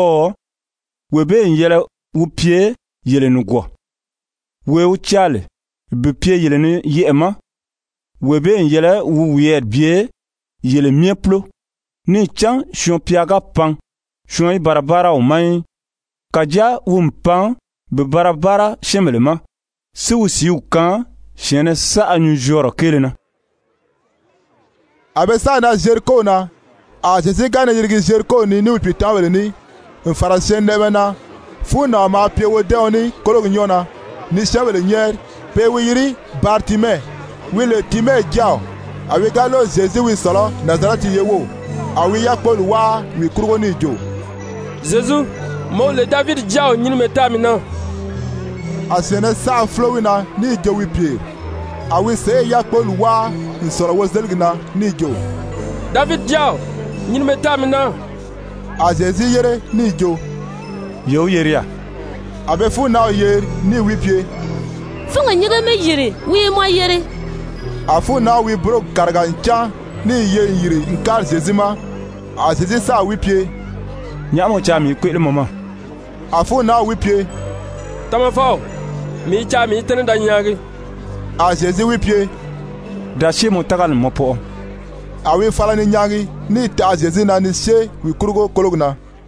[SPEAKER 5] we be yele u pie yele nu go we u chale be pie yele ne yema we be yele u wiet bie yele mieplo ni chan shon piaga pan shon barabara o mai kaja um pan be barabara shemelema si u si u kan shene sa anu joro kelena
[SPEAKER 1] abe sa na Jericho na a Jésus gane yirgi Jericho ni ni pitawele ni en farasien nebena funa ma pie wo deoni kolog nyona ni shawele nyer pe wiri Bartime wile time jao awi galo Jésus wi solo Nazareti yewo awi yakpol wa wi kurgo ni jo
[SPEAKER 7] Jésus mo le David jao nyin metamina
[SPEAKER 1] asene sa flowina ni jo wi pie awi se yakpol wa nsoro wo zelgina ni jo
[SPEAKER 7] David jao nyin metamina
[SPEAKER 1] a Jésus yere ni jo
[SPEAKER 5] yo yeria
[SPEAKER 1] abe fu na yer ni wi pie
[SPEAKER 10] funga nyega me yiri wi mo yiri
[SPEAKER 1] afu na wi bro kargancha ni ye yiri nkar Jésus ma a Jésus sa wi pie
[SPEAKER 5] nyamo chami kwele mama
[SPEAKER 1] afu na wi pie
[SPEAKER 7] tama fo mi chami tene da nyagi
[SPEAKER 1] a Jésus wi pie
[SPEAKER 5] da she mo tagal mo po
[SPEAKER 1] awi fala ni nyagi ni ta Jésus na ni she wi kurgo kologna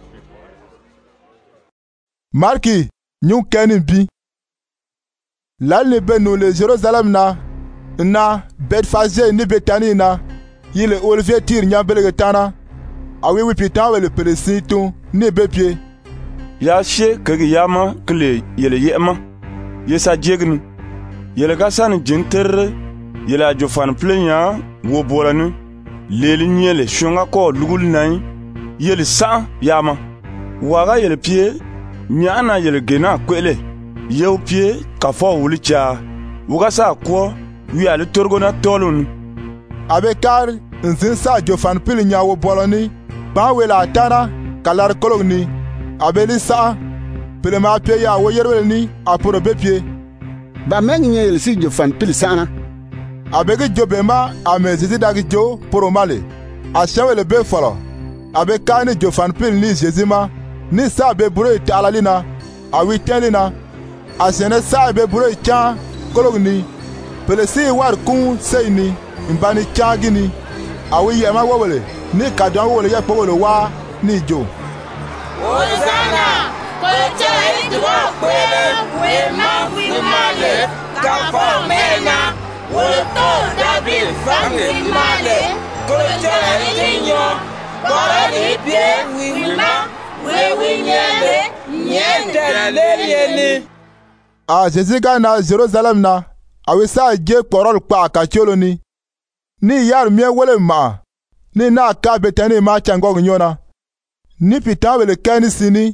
[SPEAKER 1] Marki nyun kenin bi lalle benu le Jerusalem na na Betfage ni Betani na yile Olivier tir nyambele tana awi wi pitan le pelesitu ni bepie
[SPEAKER 5] ya she kege yama kle yele yema yesa jegnu yele gasan jinter yele ajofan plenya wo bolanu leli nyele shonga ko lugul nai yele sa yama waga yele pie nyana yele gena kwele yew pie ka fo wulicha wuga sa ko wi ale torgona tolun
[SPEAKER 1] abe kar nzin sa jofan pil nyawo boloni ba wela tana kalar kologni abeli sa pile ma pie ya wo yerwele ni aporo be pie
[SPEAKER 8] ba mengi yele si jofan pil sana
[SPEAKER 1] abege jobe ma ame Jésus dagi jo poro male a shawele be folo abe ka ni jofan pil ni jezima ni sa be buro ta alalina awi telina asene sa be buro cha kologni pelesi war kun seini mbani cha gini awi yema wole ni kadon wole ya powole wa ni jo
[SPEAKER 19] Hosanna kocha idwa kwele wema wimale kapo mena woto David fangi male kocha idinyo korani pie wima wewi nyele nyende leyeni.
[SPEAKER 1] A Jésus ga na Jerusalem na awi sa je porol pa ka cholo ni ni yar mie wole ma ni na ka betani ma chango nyona ni pitan wele kani sini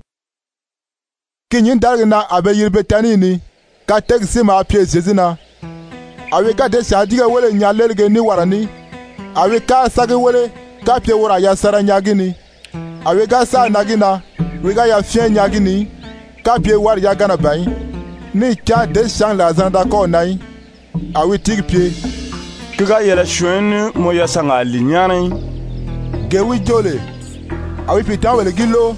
[SPEAKER 1] kinyin dalga na abe yir betani ni ka tegsi ma pie Jésus na awi ka de shadiga wele nyalelge ni warani awi ka sage wele ka pie wora ya sara nyagini awi ga sa nagina wi ga ya fie nyagini ka pie war ya gana bai ni cha de shang la zanda ko nai awi tig pie
[SPEAKER 5] kiga yela shwen mo ya sanga linyane
[SPEAKER 1] gewi jole awi pitan wele gilo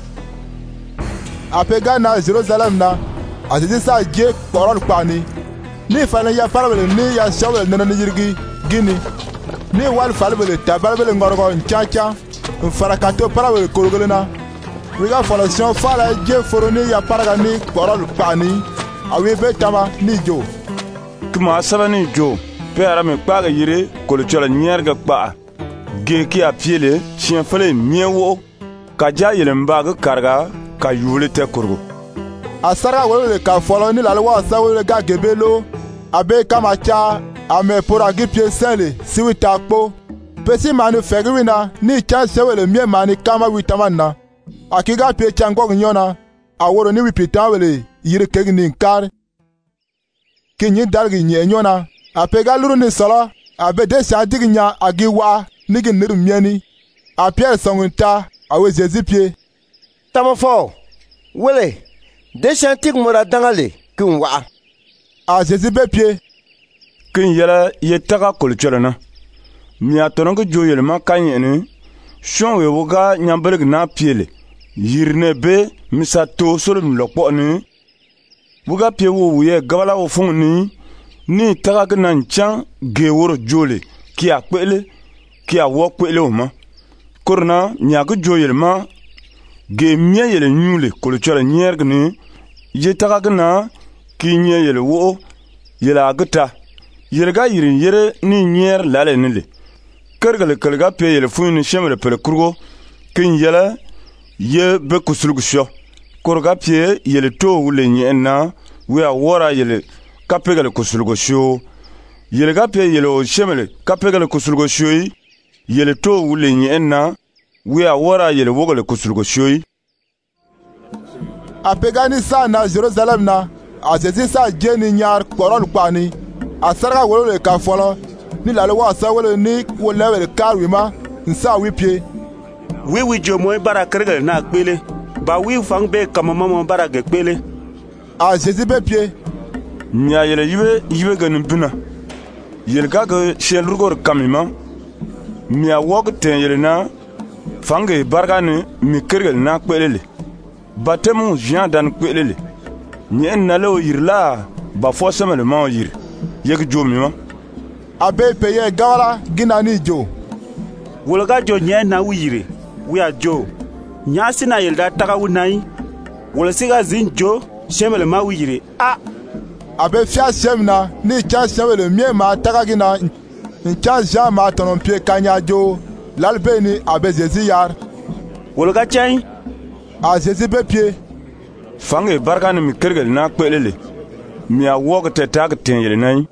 [SPEAKER 1] apega na Jerusalem na asisi sa je porol pani ni fana ya parabele ni ya shawele nana ni yirgi gini ni wal falbele tabalbele ngorgo nchacha mfarakato parabele korogole na wiga fondation fala je foroni ya paraga ni porol pani awi be tama ni jo
[SPEAKER 5] kuma sala ni jo pe ara me kpaga yire kolo chola nyerga kpa ge ki a piele chien fele miewo ka ja yele mbaga karga ka yule te kurgo
[SPEAKER 1] asara wele ka folo ni lalwa sa wele ga gebelo abe kama cha ame pora gi pie sele siwita kpo pesi manu fegwina ni cha sewele mie mani kama witamanna akiga pie chango nyona aworo ni wipita wele yire kegni nkar kinyi dalgi nye nyona apega luru ni solo abe de shadig nya agiwa nigi niru mieni apia songunta awe Jésus pie
[SPEAKER 12] tamafo wele de shantik mura dangale kunwa
[SPEAKER 1] a Jésus be pie
[SPEAKER 5] kin yela yetaga kulcholana mi atongo joyel ma kanyeni shonwe woga nyambelg na piele yirne be misato solum lokponi woga pie wo wuye gabala wo fungni ni taga nan chan geworo jole ki akpele ki awo kpele oma korna nyago joyel ma ge mie yele nyule kulchola nyergni yetaga na ki nye yele wo yele agta yelga yirin yere ni nyer lale nile kergale kelga pe yele funi shemele pele kurgo kin yele ye be kusulgusho korga pie yele to wule nyena we awora yele kapegale kusulgusho yelga pe yele shemele kapegale kusulgusho yele to wule nyena we awora yele wogale kusulgusho
[SPEAKER 1] apegani sa na Jerusalem na asesi sa jeni nyar korol kwani asarga wole ka folo ni lale wa sa wole ni wole wele karwima nsa wipie
[SPEAKER 20] wi wi jomo bara kergal na kpele ba wi fang be kamama mo bara ge kpele
[SPEAKER 1] a Jésus be pie
[SPEAKER 5] nya yele yibe yibe ganin bina yel gaga shelrugor kamima mi awog ten yele na fange bargani mi kergal na kpele batemu jean dan kpele nyen nalo yirla ba fosama le ma yir yek jomi ma
[SPEAKER 1] abe peye gawala gina ni jo
[SPEAKER 20] wulga jo nye na wire wi a jo nya sina yelda taga wunai wul siga zin jo shemele ma wire a
[SPEAKER 1] abe fia shemna ni cha shemele mie ma taga gina ncha ja ma tonon pie kanya jo lalbe ni abe Jésus yar
[SPEAKER 20] wulga chen
[SPEAKER 1] a Jésus be pie
[SPEAKER 5] fange bargani mi kergel na kpelele mi a wog te tag ten yele nai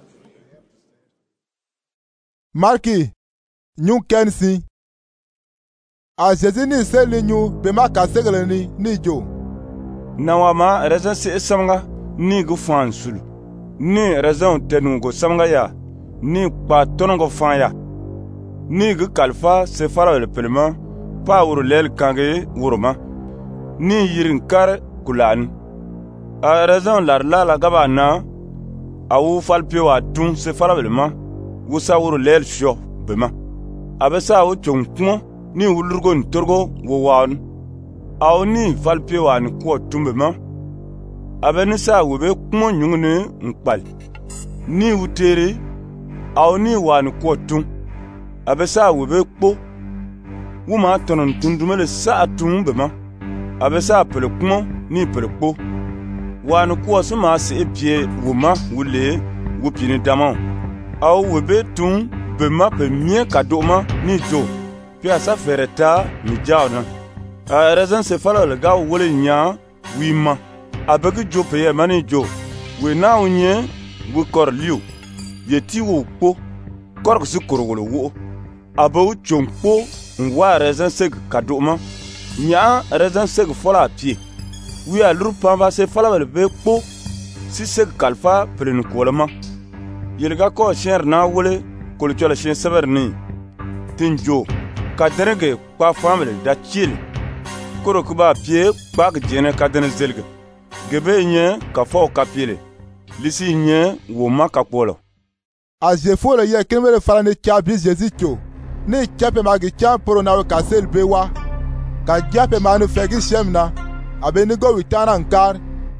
[SPEAKER 1] Marki nyu kensi a Jésus ni seli nyu be ma ka segele ni ni jo
[SPEAKER 5] nawa ma rezan se samga ni gu fan sul ni rezan tenu go samga ya ni pa tongo fan ya ni gu kalfa se fara le pelma pa wuro lel kange wuroma ni yirin kar kulan a rezan lar la la gaba na awu falpe wa tun se fara le ma wusa wuro lel sho bema abesa o chongkmo ni wulurgo n torgo wo waan aw ni valpe waan ko tumbe ma abeni sa webe kumo nyungne nkpal ni wutere aw ni waan ko tum abesa webe kpo wuma tonon tundumele sa tumbe ma abesa pele kumo ni pele kpo waan ko suma se pie wuma wule wupini dama aw webe tum be ma pe mie kadoma ni to pia sa fereta mi jauna a rezan se fala le ga wole nya wima abegi jo pe mani jo we na unye we kor liu yeti wo po kor su korwolo wo abu chompo nwa rezan se kadoma nya rezan se fola pie we a lur pamba se fala le be po si se kalfa plen kolama yelga ko cher na wole kol chola chen saberni tinjo kadrege kwa family da chil koro kuba pie bag jene kadene zelge gebe nye ka fo kapile lisi nye wo maka polo
[SPEAKER 1] a je fo le ye kenwe le fala ne cha bi jezito ne chape magi cha poro na ka sel bewa ka jape manu fegi shemna abeni go witana nkar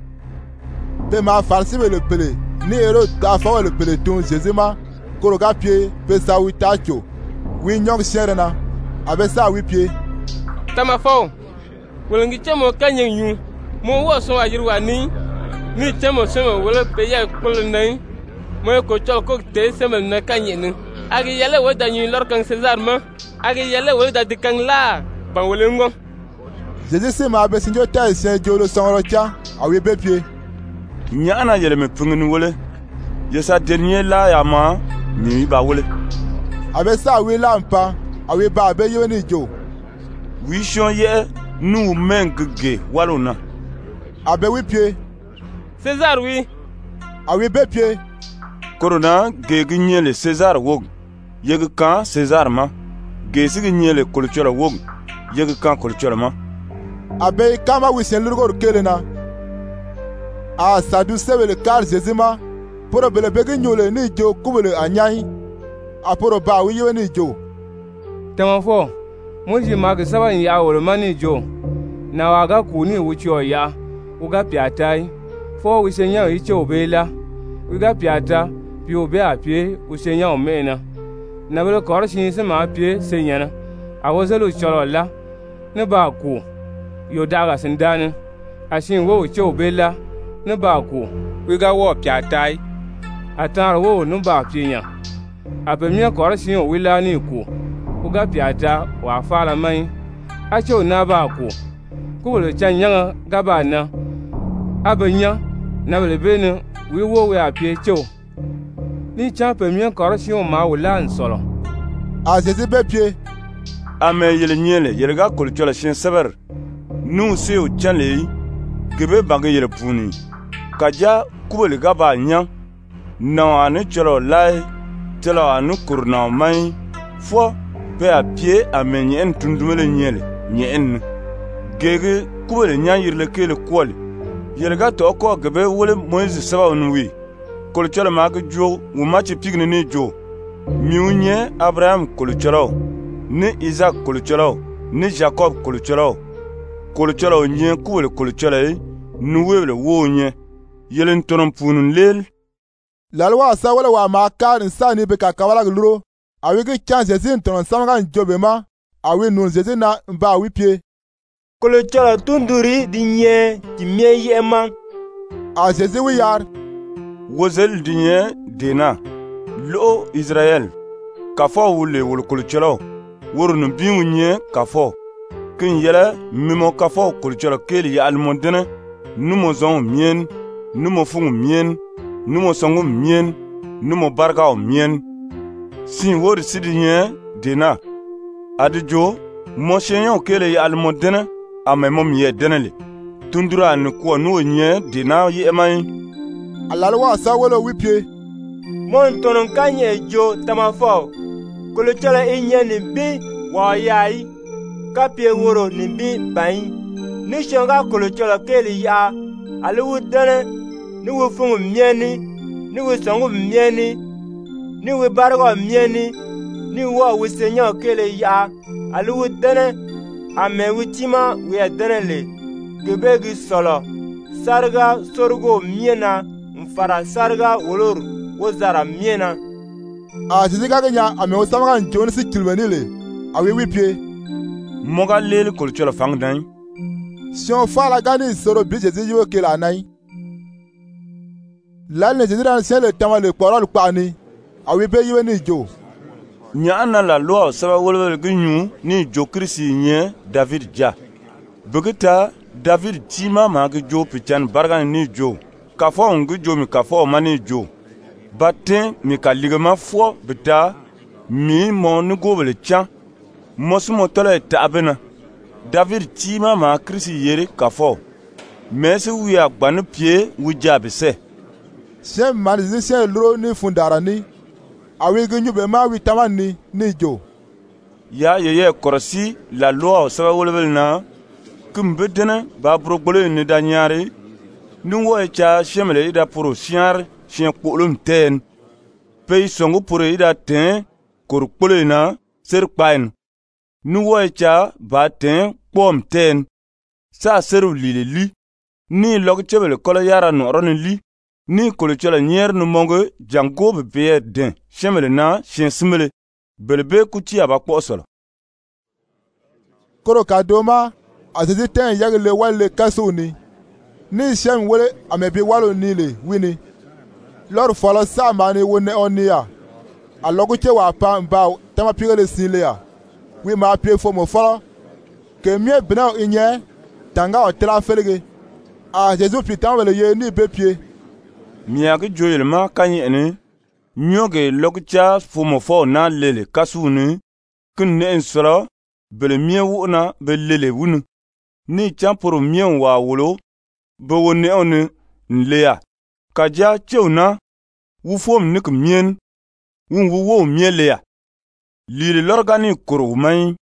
[SPEAKER 1] pe ma farsi le pele ni ero da fa le pele ton jezima koro ga pie pe sa witacho wi nyong sherena abesa wi pie
[SPEAKER 7] tama fo wolengi chemo kanyen yu mo wo so ajirwa ni ni chemo chemo wole pe ya kol nei mo ko chol ko te semel na kanyen agi yale wo da nyi lor kan César ma agi yale wo da dikang la ban wolengo
[SPEAKER 1] jeje se ma be sinjo ta se jolo sonro cha awi be pie
[SPEAKER 5] nyana yele me pungni wole yesa dernier la ya ma ni ba wole
[SPEAKER 1] abesa wi lampa awi ba be yoni jo
[SPEAKER 5] wi shon ye nu mengge walona
[SPEAKER 1] abe wi pie
[SPEAKER 7] César wi
[SPEAKER 1] awi be pie
[SPEAKER 5] corona gege nyele César wog yeg kan César ma gesi nyele kulchola wog yeg kan kulchola ma
[SPEAKER 1] abe kama wi sen lurgo kelena a sadu sebele kar jezima poro bele bege nyole ni jo kubele anyai aporo ba wi yoni jo
[SPEAKER 7] tamafo munji magi saban ya wol mani jo na waga kuni wucho ya uga piatai fo wisenya iche obela uga piata pi obe apie usenya omena na bele korshi se ma apie senyana awozelo cholola ne ba ku yo daga sindane ashin wo uche obela ne ba ku uga wo piatai atar wo no ba pienya apemia korshi o wila ni ku uga piata wa fala mai acho na ba ku kulo chanya gaba na abanya na belebene wi wo we apie cho ni cha pemia correction ma wala nsolo
[SPEAKER 1] a jezi be pie
[SPEAKER 5] ame yele nyele yele ga kol chola shin saber nu se o chale gebe bange yele puni kaja kulo gaba nya na anu cholo lai telo anu kurna mai fo pe a pied amenye en tundumele nyele nyen gege kubele nyanyirle kele kwole yelga to ko gebe wole moise saba nwi kolchola mag jo wumachi pigne ni jo miunye abraham kolchola ni isaac kolchola ni jacob kolchola kolchola nye kubele kolchola nuwele wonye yelen tonon punun lel
[SPEAKER 1] lalwa sa wala wa makar insani be ka kawala luro awege chance zin tonon samga njobe ma awe nun zeze na mba wipie
[SPEAKER 14] kolo chola tunduri dinye timye yema
[SPEAKER 1] a zeze wi yar
[SPEAKER 5] wozel dinye dena lo Israel kafo wule wul kolo chola worun biunye kafo kin yele mimo kafo kolo chola keli ya almondene numo zon mien numo fungu mien numo songu mien numo barga mien sin wori sidinye dena adijo moshenyo kele ya almondene ame mom ye denele tundura ne ko no nye dina ye mai
[SPEAKER 1] alalwa sa wolo wipie
[SPEAKER 14] mon tonon kanye jo tamafo kolo chala inye ni bi wa yai kapie woro ni bi bai ni shonga kolo chala kele ya alu dene ni wo fungu mieni ni wo songu mieni ni wo bargo mieni ni wo wi senya kele ya alu wi dene ame wi tima wi dene le gebe gi solo sarga sorgo miena mfara sarga wolor wo zara miena
[SPEAKER 1] a tisi ka nya ame wo samga njon si kilweni le awi wi pie
[SPEAKER 5] moga lele kolchola fang dan
[SPEAKER 1] sion fala gani soro bi Jésus yo kela nai la ne Jésus ran sele tama le porol pani awi be yiwe ni jo
[SPEAKER 5] nya na la lo saba wolwel gnyu ni jo Krisi nye David ja bugita David tima ma gi jo pichan bargan ni jo kafo ngi jo mi kafo mani jo batin mi kaligama fo bita mi mo ni gobele chan mosumo tole tabena David tima ma Krisi yere kafo mesi wi agbanu pie wuja bese
[SPEAKER 1] sem manzi se lro ni fundarani awi gnyu be ma wi tamani ni jo
[SPEAKER 5] ya yeye korosi la loi saba wolbel na kumbedene ba brogbole ni danyari nu wo cha shemele ida poro siar sien kolum ten pei songo poro ida ten kor kolena ser pain nu wo cha ba ten pom ten sa seru lilili ni log chebele kola yara no ron li ni kolo chola nyer no mongo jango be be den shemele na sien smele belebe kuti aba kposolo
[SPEAKER 1] koro kadoma azezi ten yagle wale kasuni ni shem wole amebi walo nile wini lor folo sa mani wone onia alogu che wa pa mba tama pigele sile ya wi ma pie fo mo folo ke mie bna inye tanga o tra felege a Jésus pitan wele ye ni be pie
[SPEAKER 5] miagi joyel ma kanyi ene nyoge logcha fo mo fo na lele kasuni kunne en solo bele mie wuna be lele wunu ni champoro mie wa wolo be wonne one nleya kaja cheuna wu fom nik mien wun wu wo mie leya lile lorgani koro mai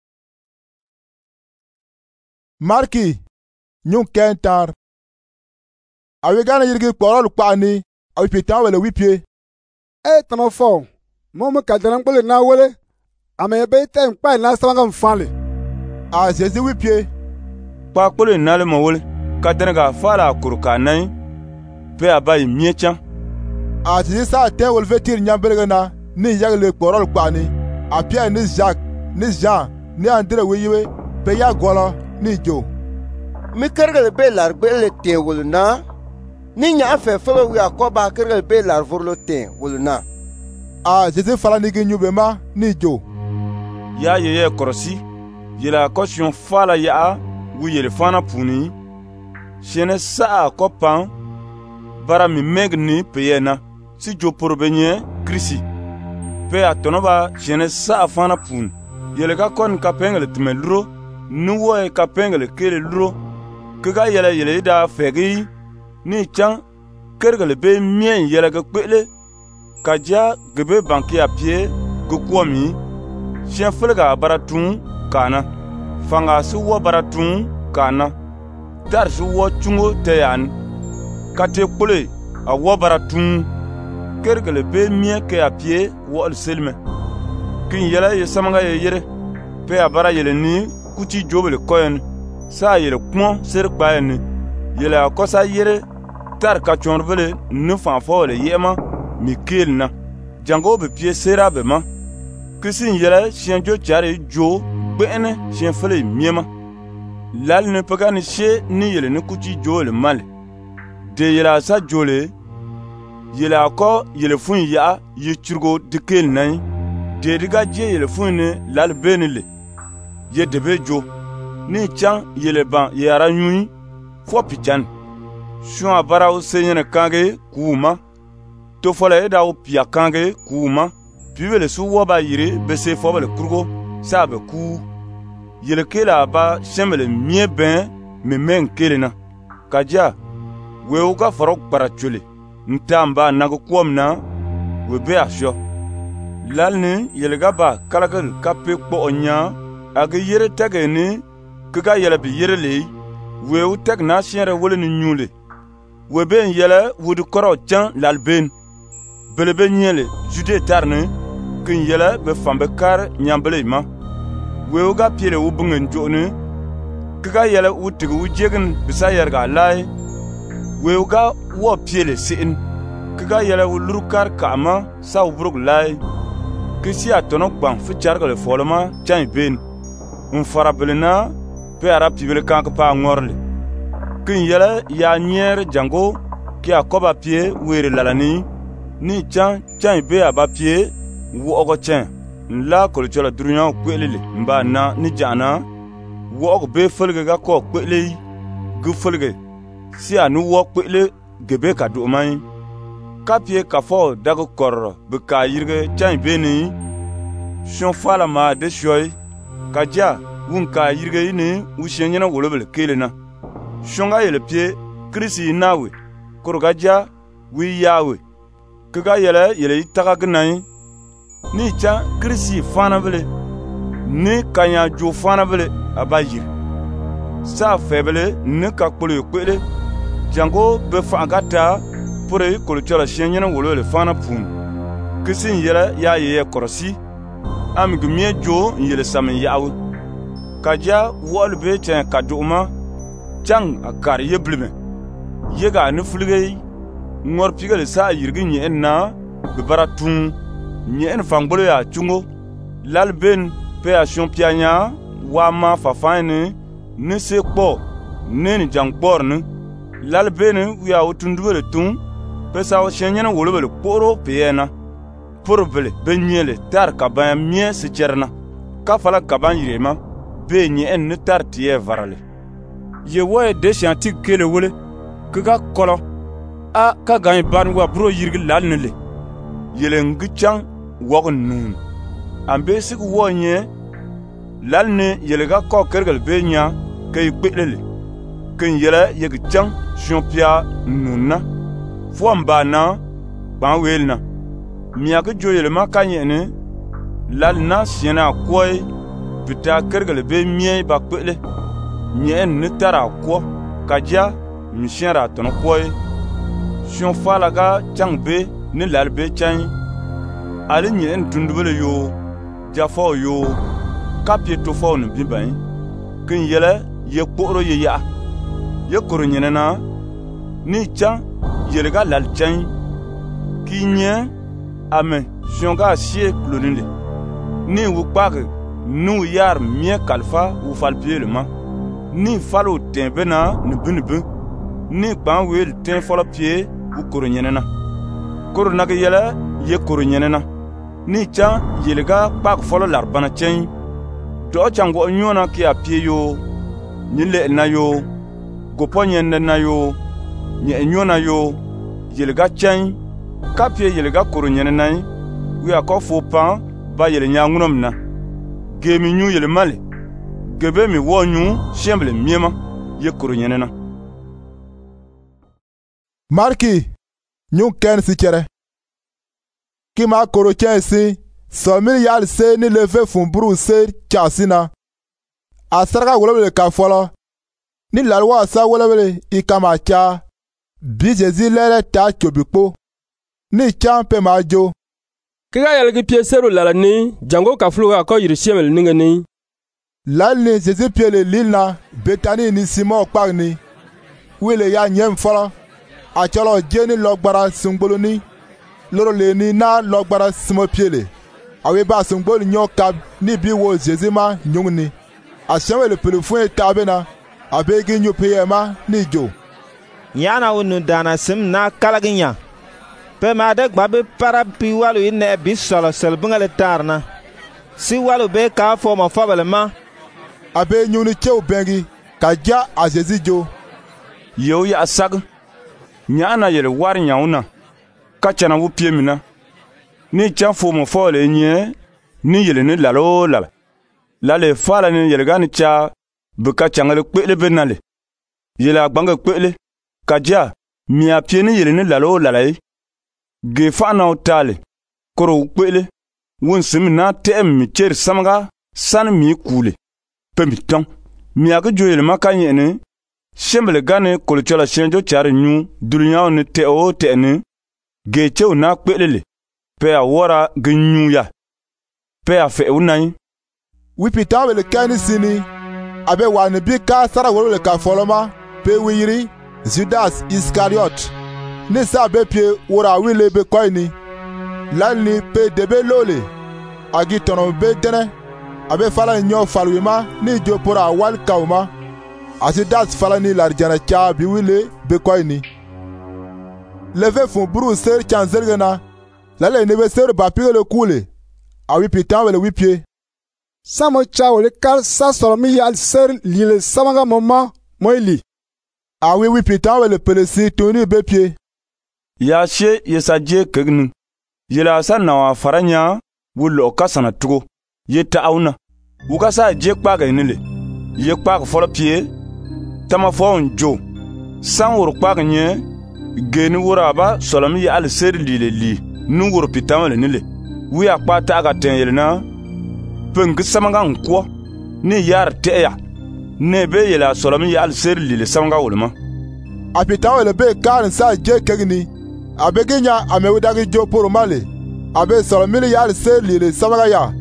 [SPEAKER 1] Marki nyun kentar awi gana yirgi porol pani awi pitan wele wipie
[SPEAKER 16] e tama fo mo mo kadran bole na wele ame be tem pa na sanga mfale
[SPEAKER 1] a Jésus wipie
[SPEAKER 5] pa kole nale mo wole kadran ga fala kurka nai pe abai miechan
[SPEAKER 1] a Jésus sa te wol vetir nyambere na ni yagle porol pani a Pierre ni Jacques ni Jean ni André wiwe pe ya golo ni jo
[SPEAKER 12] mi kergel be lar bele te wulna ni nya fe fe wi akoba kergel be lar vorlo te wulna
[SPEAKER 1] a Jésus fala ni ginyu be ma ni jo
[SPEAKER 5] ya yeye korosi yela caution fala ya wi yele fana puni chene sa kopan bara mi megni peyena si jo porbenye Krisi pe atonoba chene sa fana pun yele ka kon ka pengele tmelro nuwo e ka pengele kele lro kega yele yele da fegi ni chan kergele be mien yele ga kwele kaja gebe banki a pie gukwomi chien felga baratun kana fanga su wo baratun kana dar su wo chungo teyan kate kule a wo baratun kergele be mien ke a pie wo al selme kin yele ye samanga ye yere pe abara yele ni kuti jobele koyen sa yele kmo ser kpayen yele akosa yere tar ka chonvele nu fan fole yema mikel na jango be pie sera be ma kisin yele chien jo chare jo bene chien fele miema lal ne pagani she ni yele ni kuti jole mal de yele sa jole yele ako yele fun ya ye churgo dikel nay de diga je yele fun ne lal benile ye debe jo ni chan yele ban yara nyui fo pichan shun abara o senyene kange kuma to fola eda o pia kange kuma piwele su woba yire bese fo bele kurgo sabe ku yele kela ba shemele mie ben me men kelena kaja we o ga farok barachule ntamba nago kwomna we be asho lalni yele ga ba kalagal kape kpo onya aga yere tege ni kega yele bi yere le we u teg na shere wole ni nyule we ben yele wudu koro chan lalben belebe nyele jude tarne kin yele be fambe kar nyambele ma wewu ga piele wu bungen joni kiga yele wu tigi wu jegin bisa yerga lai wewu ga wo piele sin kiga yele wu lurkar kama sa wu brug lai kisi atono gbang fu chargale foloma chan ben un farabelina pe arab tibele kan pa ngorle kin yele ya nyer jango ki akoba pie were lalani ni chan chan be aba pie wo ogo chen la ko chola dunya kwelele mba na ni jana wo ogo be folge ga ko kwele gu folge si anu wo kwele gebe ka do mai ka pie ka fo dago kor be ka yirge chan be ni shon fala ma de shoy ka ja wun ka yirge ni u shenyana wolobele kelena shonga yele pie krisi nawe kurga ja wi yawe kaga yele yele taga gnai ni cha krisi fana bele ni kanya jo fana bele abayir sa febele ni ka kpolo kwele jango be fa gata pore kolo chola shenyana wolo le fana pun kisin yele ya ye korosi am gmie jo yele samin yawe kaja wol be chen kaduma jang akar yeblime yega ni fulgey ngor pigale sa yirgi nyen na be baratun nyen fangbolo ya chungo lalben pe a champianya wa ma fafane ne se kpo ne ni jangpor ne lalben ya utundubele tun pe sa o shenyana wolobele poro pena porbele benyele tar kaban mie se cerna ka fala kaban yirema be nyen ne tar tie varale ye woye deshantik kele wole kaga kolo a ka gany ban wa bro yirgi lalnele yele ngi chang wogon nun ambe sig wonye lalne yele ga ko kergal benya kay kwelele kin yele yegi chang chompia nunna fomba na ban welna miya ga joyele ma kanyene lalna siena koy pita kergal be miye ba kwele nyen ne tara ko kaja mishera tono koy shion fala ga changbe ne lalbe chan ali nyen tundubele yo jafo yo kapye to fo no biban kin yele ye kporo ye ya ye koro nyenena ni chan yele ga lal chan kinye ame shion ga sie klonile ni wu pak nu yar mie kalfa wu falpie le ma ni falo tembena ne bunbu ni kpan wel ten folo pie u koro nyenena koro nage yele ye koro nyenena ni cha yelega pak folo larbana chen do chango nyona ki a pie yo nyile na yo gopo nyen na yo nye nyona yo yelega chen ka pie yelega koro nyenena wi akofo pan ba yele nyangunom na gemi nyu yele male gebe mi wonyu shemble miema ye koro nyenena
[SPEAKER 1] Marki nyu ken si chere ki ma koro chen si so mil yal se ni leve fun bru se chasina asarga wolole ka folo ni lalwa sa wolole ikama cha bi jezi lere ta chobikpo ni champe majo
[SPEAKER 21] kiga yalgi pie seru lalani jango ka fluga ko yirishemel ningani
[SPEAKER 1] lalni jezi piele lilna betani ni simo kpagni wile ya nyem folo acholo jeni logbara sungboloni loro le ni na logbara simo piele awe ba sungbol nyo kab ni bi wo jezima nyungni ashewe le pelefun tabena abegi nyu peyema ni jo
[SPEAKER 15] yana wonu dana sim na kalaginya pe ma de gbabe para pi walu ine bi solo selbungale tarna si walu be ka fo ma fabele ma
[SPEAKER 1] abe nyuni chew bengi ka ja a jezi jo
[SPEAKER 5] yo ya sag nyana yele war nyauna ka chana wu piemina ni chan fo mo fole nye ni yele ni lalo lala lale fala ni yele gani cha bu ka changale kwele benale yele agbanga kwele ka ja mi a pieni yele ni lalo lala ge fa na utale koro kwele won sim na tem mi cher samga san mi kule pemi ton mi aga joyele makanye ne shembele gane kolochola shenjo chare nyu dunya ne te o te ne ge chew na kwelele pe awora ge nyu ya pe a fe unai
[SPEAKER 1] wi pita wele kani sini abe wani bi ka sara wole ka foloma pe wiri Judas Iscariot ni sa be pie wora wile be koini lani pe debe lole agi tono be dene abe fala nyo falwima ni jo pora wal kauma Judas fala ni larjana cha bi wile be koini leve fun buru ser chanzergena lale ne be ser ba pire le kule awi pita wele wi pie
[SPEAKER 16] Samo cha wole kal sa solomi yal ser lile samanga mama moili
[SPEAKER 1] awi wi pita wele pelesi toni be pie
[SPEAKER 5] ya she yesaje kegnu yela sa na wa faranya wulo kasana tugo yeta auna wuka sa je kpaga inile ye kpaga folo pie tama fo njo san wur kpaga nye geni wura ba solomi yal ser lile li nu wur pita wele nile wi akpa ta ga ten yelna peng samanga nkwo ni yar teya ne be yela solomi yal ser lile samanga wulma
[SPEAKER 1] apita wele be kan sa je kegni abegenya amewudagi jo poro male abe solomi yal ser lile samanga ya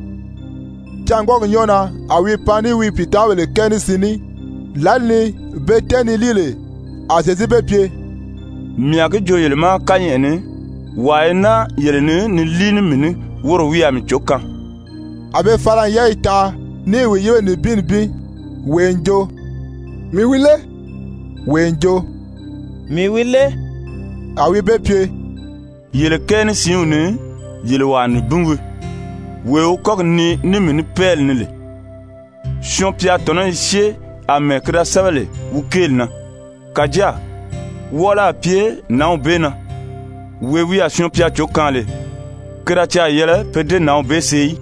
[SPEAKER 1] chango nyona awi pani wi pita wele keni sini lalni be teni lile asezi be pie
[SPEAKER 5] miage jo yelma kanyene waina yelene ni lini mini woro wi ami choka
[SPEAKER 1] abe fala yaita ni wi yewe ni bin bin wenjo
[SPEAKER 16] mi wile
[SPEAKER 1] wenjo
[SPEAKER 15] mi wile
[SPEAKER 1] awi be pie
[SPEAKER 5] yele keni siune yele wani bunwe we o kog ni ni mini pel nile shon pia tono isie ame kra savale ukelna kaja wala pie na bena we wi a shon pia chokanle kra cha yele pede na besi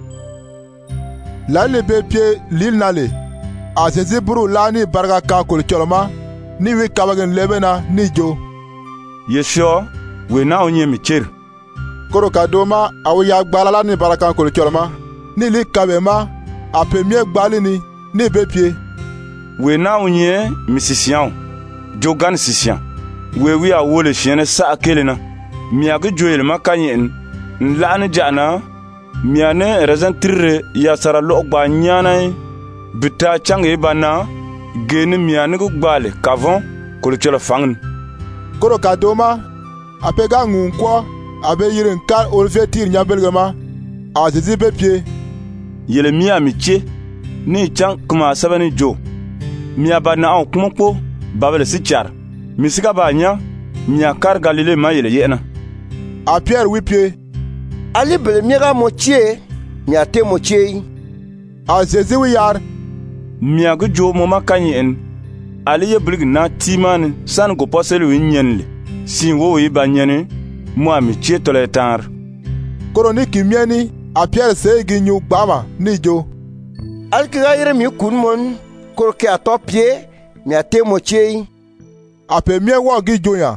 [SPEAKER 1] la le be pie lil nale a sezi buru la ni barga ka kol cholma ni wi kabagen lebena ni jo
[SPEAKER 5] yesho we na onye mi cher
[SPEAKER 1] koro kadoma awu ya gbalala ni baraka kol cholma ni li kabema a premier gbali ni ni be pie
[SPEAKER 5] we na onye misisian jogan sisian we wi a wole shene sa akelena miage joyel makanyen nlani jana miane rezan tirre ya sara lo gba nyana bita change bana geni miane gu gbale kavon kol chola fangn
[SPEAKER 1] koro kadoma apega ngunkwo abe yirin kar olfetir nyabelgama azizi be pie
[SPEAKER 5] yele miya miche ni chang kuma sabani jo miya bana on kumpo babele sichar misika banya miya kar galile ma yele yena
[SPEAKER 1] a Pierre wi pie
[SPEAKER 12] ali bele miya mochie miya te mochie
[SPEAKER 1] azizi wi yar
[SPEAKER 5] miya gu jo mo makanyi en ali ye blig na timan san go posel wi nyenle sin wo wi banyane mo mi che tole tar
[SPEAKER 1] koroniki mieni a Pierre segi nyu gbama ni jo
[SPEAKER 12] alkiga yere mi kun mon korke atopie mi ate mochei
[SPEAKER 1] ape mie wo gi joya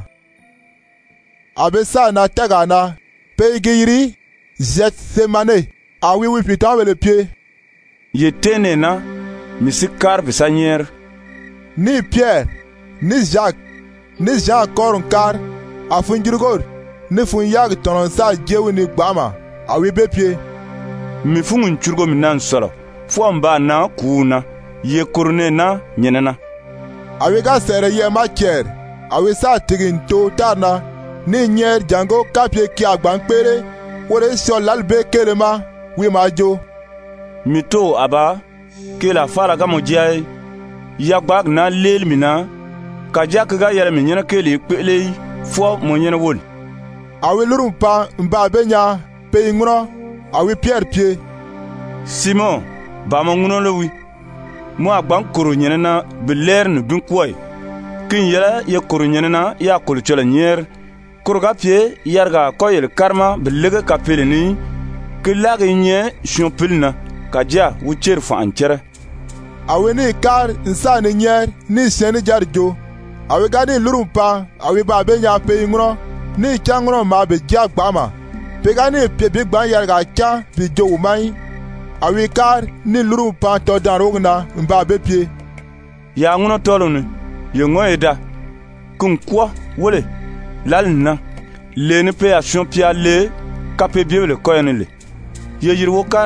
[SPEAKER 1] abe sa na tagana pe giri jet semane awi wi pita wele pie
[SPEAKER 5] yetene na misikar bisanyer
[SPEAKER 1] ni Pierre ni Jacques ni Jean Corunkar afunjirgor ni fun yag tonon sa jewu ni gbama awi be pie
[SPEAKER 5] mi fungun churgo mi nan solo fo mba na kuna ye kurne na nyenena
[SPEAKER 1] awi ga sere ye ma ker awi sa tigin to tarna ni nyer jango kapie ki agban pere wore so lalbe kelema wi majo
[SPEAKER 5] mito aba ke la fara ga mojai ya gbag na lel mina ka jak ga yere mi nyena kele pele fo mo nyena wol
[SPEAKER 1] awi lurumpa mba benya pe ngro awi Pierre pie
[SPEAKER 5] Simon ba mo nguno lo wi mo agban koro nyena na beler no bin koy kin yela ye koro nyena na ya kol chola nyer koro ga pie yarga koyel karma belega kapele ni kilaga nye shompilna kaja wucher fa anchere
[SPEAKER 1] awi ni kar insani nyer ni sheni jarjo awi ga ni lurumpa awi ba benya pe ngro ni changro ma be jagbama pegani pe big ban yarga cha bi jo mai awi kar ni luru pa to darogna mba be pie
[SPEAKER 5] ya nguno tolunu ye ngoeda kun kwa wole lalna le ne pe action pia le kapé bien le koyenle ye yir wokar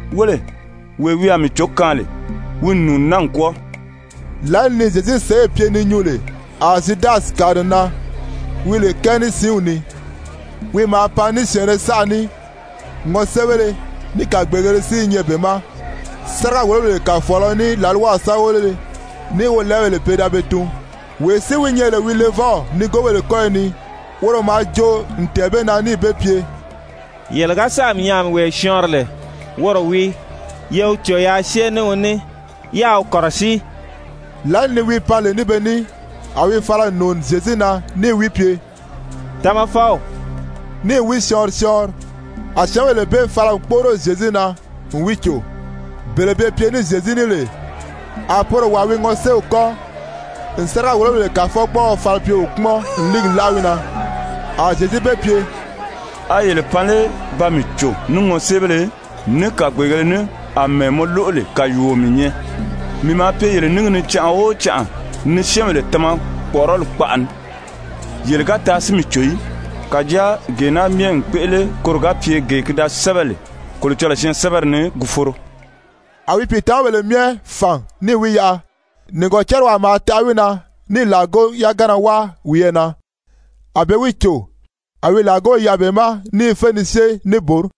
[SPEAKER 5] wole we wi ami chokale wunu nan ko
[SPEAKER 1] la ni Jésus se pie ni nyule asidas kadana wile keni siuni wi ma pa ni sere sani ngo sebele ni ka gbegere si nyebema sara wole ka folo ni la loi sa wole ni wole le peda betu we si wi nyele wi levo ni go wele ko ni woro ma jo ntebe na ni be pie
[SPEAKER 15] yelga sam yam we shorle woro wi yew cho ya shene woni ya korasi
[SPEAKER 1] la ni wi pale ni beni awi fala non Jésus na ni wi pie
[SPEAKER 15] tama fao
[SPEAKER 1] ni wi shor shor a shawe le be fala poro Jésus na wi cho bele be pie ni Jésus ni le a poro wa wi ngose uko nsera wo le ka fo gbo fala pie okmo nlig lawina a Jésus be pie
[SPEAKER 5] a yele pale ba mi cho nungo sebele ne ka gbegele ne a memo lole ka yomi nye mi ma pe yele ningni cha o cha ni shemele tama porol kpan yele ga ta simi choyi ka ja gena mien pele korga pie ge kida sebele ko le chola shen seberne guforo
[SPEAKER 1] awi pita wele mie fan ni wiya ni go cherwa ma tawina ni lago ya gana wa wiyena abe wicho awi lago ya bema ni fenise ni bor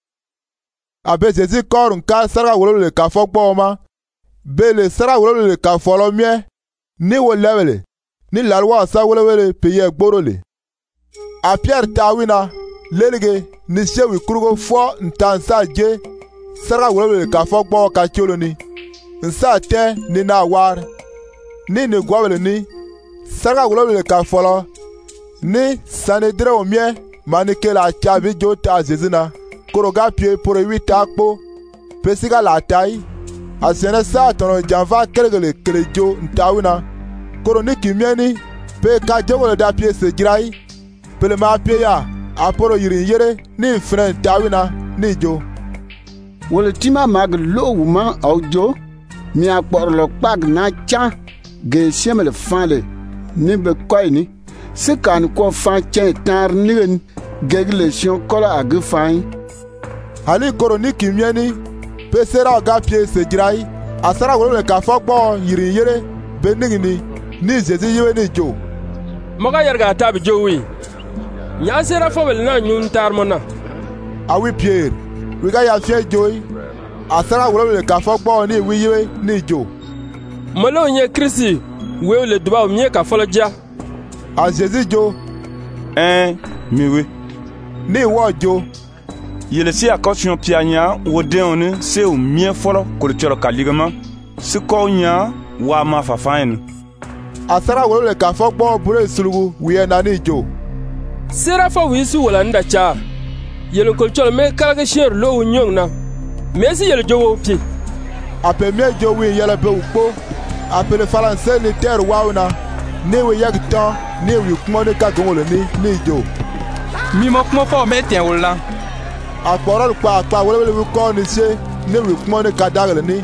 [SPEAKER 1] abe Jésus kor nka sara wolo le ka fogbo ma bele sara wolo le ka folo mie ni wo lewele ni lalwa sa wolo wele peye gborole a Pierre tawina lelige ni sewi kurugo fo ntansa je sara wolo le ka fogbo ka choloni nsa te ni na war ni ne gwawele ni sara wolo le ka folo ni sanedre o mie manike la chavi jota Jésus na koroga pie pour huit akpo pesiga la tai asene sa tono janva kelegele kelejo ntawina koroni kimieni pe ka jogole da pie se jirai pele ma pie ya aporo yiri yere ni fren tawina ni jo
[SPEAKER 8] wole tima mag lo wuma aujo mi akpor lo pag na cha ge semele fale ni be koini se kan ko fa chen tar nigen gegle sion kola agfain
[SPEAKER 1] hali koroni kimieni pe sera ga pie se jirai asara wolo le ka fogbo yiri yere benigini ni Jésus yewe ni jo
[SPEAKER 21] moga yerga tabi jowi nya sera fobel na nyun tar mona
[SPEAKER 1] awi Pierre wi ga ya fie joyi asara wolo le ka fogbo ni wi yewe ni jo
[SPEAKER 21] malo nye Kristi we le duba mie ka foloja
[SPEAKER 1] a Jésus jo
[SPEAKER 5] eh miwe
[SPEAKER 1] ni wo jo
[SPEAKER 5] yele si akosyon pianya wode oni se o mien folo ko le choro kaligama se ko nya wa ma fafain
[SPEAKER 1] asara wolo le ka fogbo bure sulugu wiye na ni jo
[SPEAKER 21] sera fo wisu wala nda cha yele ko choro me kala sher lo nyong na me si yele jowo pi
[SPEAKER 1] ape me jo wi yele be ukpo ape le faranse ni ter wauna ni wi yagtan ni wi kumo ni ka gongole ni ni jo
[SPEAKER 17] mi mo kumo fo me tien wala
[SPEAKER 1] akpọrọ pa pa wele wele ko ni se ne wi kumo ne kadagele ni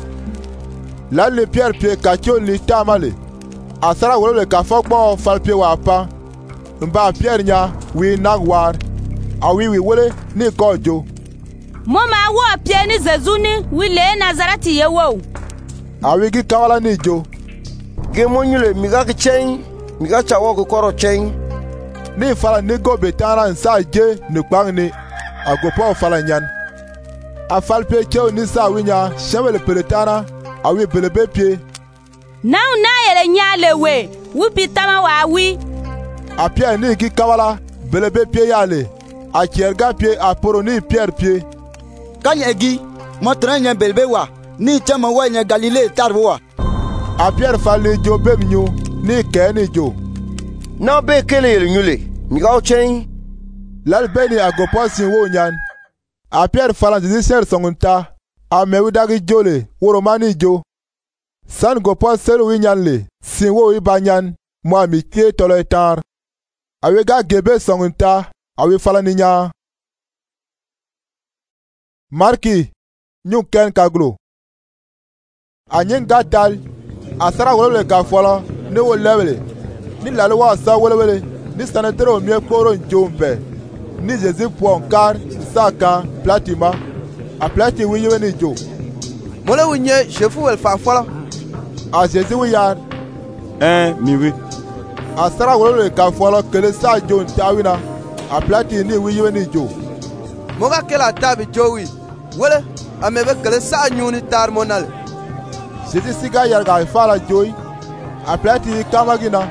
[SPEAKER 1] la le Pierre pie ka cho ni tamale asara wele ka fogbo fal pie wa pa mba Pierre nya wi nagwar awi wi wele ni kojo
[SPEAKER 10] mo ma wo pie ni Jésus ni wi le Nazareti ye wo
[SPEAKER 1] awi gi kawala ni jo
[SPEAKER 12] ge mo nyule mi ga chen mi ga chawo ko koro chen
[SPEAKER 1] ni fala ni go betara nsa je ni kpang ni agopo fala nyan afalpe cheo ni sa winya shemele peletana awi belebe pie
[SPEAKER 10] now na yele nyale we wupi tama wa wi
[SPEAKER 1] apia ni ki kawala belebe pie yale a kierga pie aporo ni Pierre pie
[SPEAKER 9] kanya egi motranya belebe wa ni chama wanya Galilée tarwa
[SPEAKER 1] a Pierre fale jo bemnyo ni ke ni jo
[SPEAKER 12] na be kele nyule mi ga chen
[SPEAKER 1] lalbeni agoposin wo nyan a Pierre fala Jésus ser songunta a mewidagi jole woromani jo san gopos selu winyanle sin wo ibanyan mo amitié tolo etar awe ga gebe songunta awe fala ninya Marki nyun ken kaglo anyen gatal asara wolole ka fola ne wo lewele ni lalwa sa wolele ni sanetero mie kporo njombe ni Jésus ponkar saka platima a Pilate wi yewe ni jo
[SPEAKER 12] Mole wi nye chefu wel fa fola
[SPEAKER 1] a Jésus wi yar
[SPEAKER 4] eh mi wi
[SPEAKER 1] a sara wolo ka folo kele sa jo ntawina a Pilate ni wi yewe ni jo
[SPEAKER 12] Moga kela tabi jowi wele amebe kele sa nyuni tar monal
[SPEAKER 1] Jésus siga yar ga fala joy a Pilate kamagina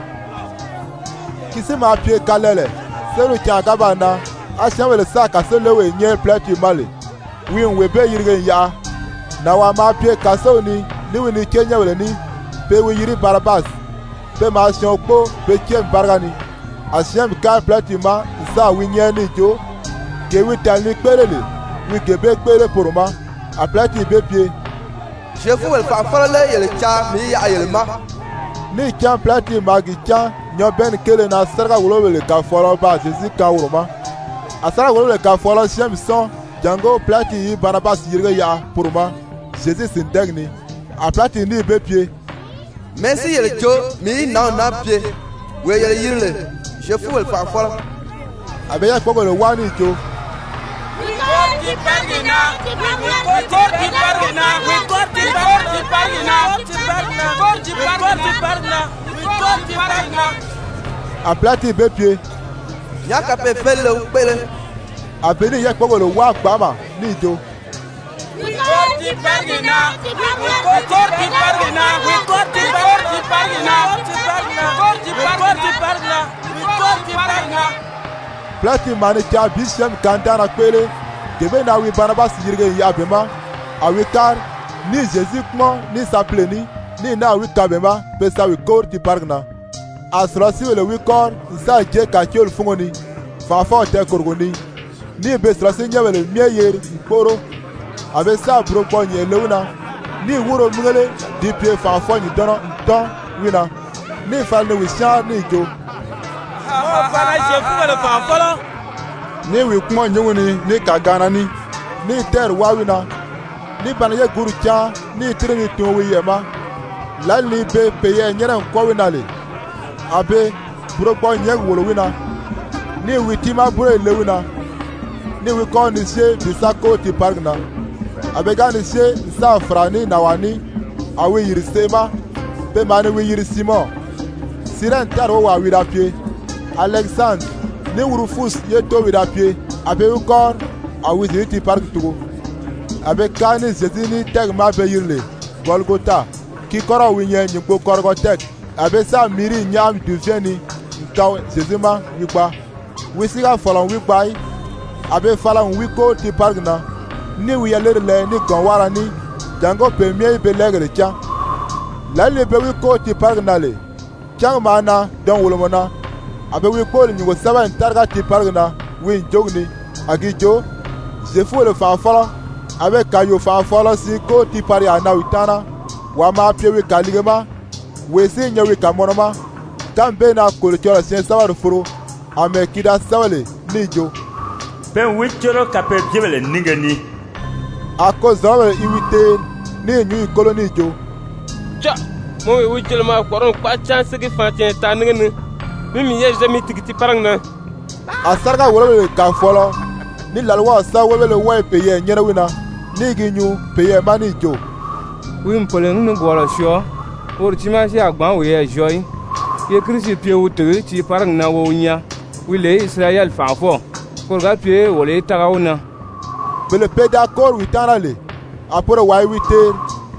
[SPEAKER 1] kisi ma pie kalele selu cha gabana a shamele sa ka selewe nye Pilate male wi webe yirge ya na wa ma pie kasoni ni wi ni Kenya wele ni pe wi yiri Barabas pe ma sion po pe kiem bargani a shem ka Pilate ma sa wi nye ni jo ke wi tali perele wi gebe pere poroma a Pilate be pie
[SPEAKER 12] chefu wel fa fola le yele cha mi ya yele ma
[SPEAKER 1] ni kyan Pilate ma gi kyan nyo ben kele na sarga wolo wele ka folo ba Jésus ka uroma a sarga wolo wele ka folo shem son jango Pilate yi Barabas yirge ya poroma Jésus sindegni a Pilate ni be pie
[SPEAKER 12] Merci yele jo mi na na pie we yele yirle chefu wel fa fola
[SPEAKER 1] abeya kogo le wani jo
[SPEAKER 19] We got the bargain we got the bargain we got the bargain we got the bargain we got the bargain
[SPEAKER 1] a Pilate be pie
[SPEAKER 12] yaka pe fele upele
[SPEAKER 1] abeni ya kogo le wa gbama ni jo
[SPEAKER 19] We got the bargain we got the bargain we got the bargain we got the bargain we got the bargain
[SPEAKER 1] Pilate mani cha bishem kandana kwele gebe na wi Barabas yirge ya bema a wi kar ni Jésus kmo ni sapleni ni na wi kabema pe sa wi kor ti bargna asrosi wele wi kor sa je ka chol fungoni fa fa te korgoni ni be srosi nyawele mieyer poro abe sa bro bonye lewuna ni wuro mungele di pie fa fa ni dono don wina ni fa ne wi sha ni jo ni wi kuma nyunguni ni ka gana ni ni ter wawina ni bana ye guru cha ni tiri to wi yema lali be peye nyere ko wina le abe bro bo nye wolo wina ni wi tima bro le wina ni wi ko ni se bisako ti pargna abe ga ni se sa frani na wani awi yirisema be mani wi yirisimo siren taro wa wi da pie Alexandre ni Rufus ye to wi da pie abe ukor awi ti park tugo abe kani Jésus ni teg ma be yirle Golgotha ki koro wi nye nyigbo korgo teg abe sa miri nyam du veni nkaw Jésus ma wi gba wi siga folon wi gba abe fala wi ko ti park na ni wi yalere le ni gonwara ni jango pe mie be legere cha la le be wi ko ti park na le chang mana don wolomona abe wi pol nyugo saba ntarga ti pargna wi jogni agi jo je fu le fa fala abe kayo fa fala si ko ti pari ana witana wa ma pie wi kaligema we si nyawi kamonoma tambe na ko le chola sen saba furo ame kida sawale ni jo
[SPEAKER 20] ben wi choro kape jebele ningani
[SPEAKER 1] ako zawale iwite ni nyu koloni jo
[SPEAKER 21] cha mo wi cholo ma koron kwa chance ki fa chen ta ngene mimi ye jemi tigiti parangna
[SPEAKER 1] asarga wolo ka folo ni lalwa sa wele wa peye nyere wina ni ginyu peye mani jo
[SPEAKER 7] wi mpole nu golo sho or chima si agban we ye joy ye krisi pie wutu ti parangna wo nya wi le Israel fa fo for ga pie wole tagawna
[SPEAKER 1] bele peda kor witana le apore wa wite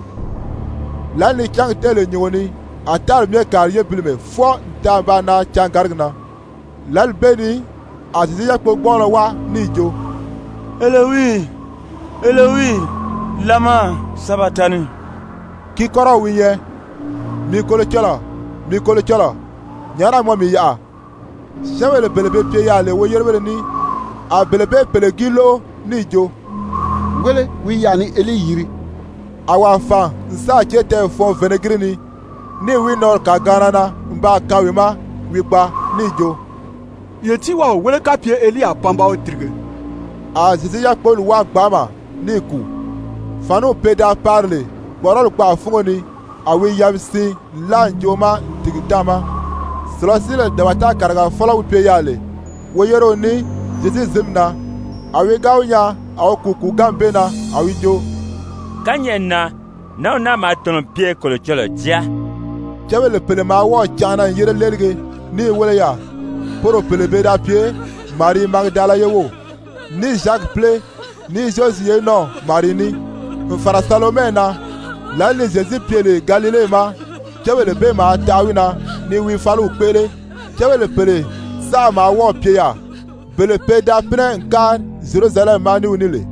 [SPEAKER 1] la ni chang tele nyoni atar mie kariye bilme fo tamba na changargna lalbeni azizi ya pogbon wa ni jo
[SPEAKER 20] Elowi Elowi lama sabatani
[SPEAKER 1] ki koro wiye mi kolo chola mi kolo chola nyara mo mi ya shawele belebe pie ya le wo yerbele ni a belebe pelegilo ni jo
[SPEAKER 8] wele wi ya ni eli yiri
[SPEAKER 1] awa fa nsa chete fo venegrini ni wi nor ka ganana mba kawima wi pa ni jo
[SPEAKER 11] yeti wa wele ka pie eli apamba o trige
[SPEAKER 1] a zizi ya polu wa gbama ni ku fanu peda parle borol pa fungoni awi yamsi lanjoma tigitama slasile dawata karaga fola wi pe yale wo yero ni zizi zimna awi gawnya aw kuku gambe na awi jo
[SPEAKER 2] kanyena na na ma ton pie ko le cholo dia
[SPEAKER 1] jabe le pele ma wo chana yire lerge ni wele ya poro pele be da pie Marie Magdala yewo ni Jacques ple ni Josie no Marie ni fara Salome na la le Jésus pie le Galilée ma jabe le be ma tawina ni wi falu pele jabe le pele sa ma wo pie ya bele pe da pren kan Jérusalem ma ni unile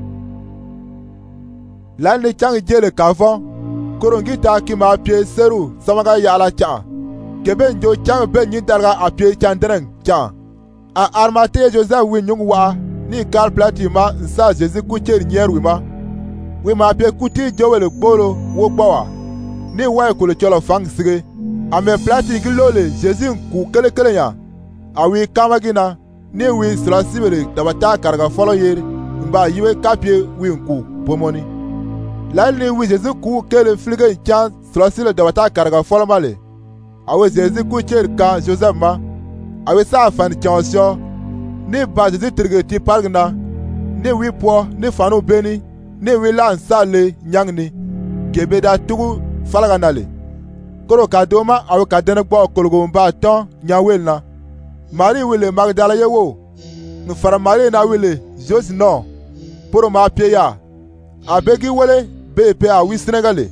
[SPEAKER 1] la le chang jele kavon korongi ta ki ma pie seru samaga yala cha kebe njo chang be nyi darga a pie chandren cha a armate Joseph wi nyung wa ni kar plati ma nsa Jésus ku cher nyer wi ma wi ma pie kuti jowele gbolo wo gbawa ni wa ko le cholo fang sige ame plati gilole Jésus ku kele kele ya awi kamagina ni wi slasibele tabata karga folo yeri mba yiwe kapie wi nku pomoni la ni wi Jésus ku kele flige chan slasile tabata karga folo male awe Jésus ku cher ka Joseph ma awe sa fan chansio ni ba Jésus trige ti pargna ni wi po ni fanu beni ni wi lan sale nyangni kebeda tugu falaganale koro kadoma awe kadene gbo kolgo mba ton nyawelna Marie wile Magdala yewo nfara Marie na wile Jose no poro ma pie ya abegi wele be pe a wi Senegale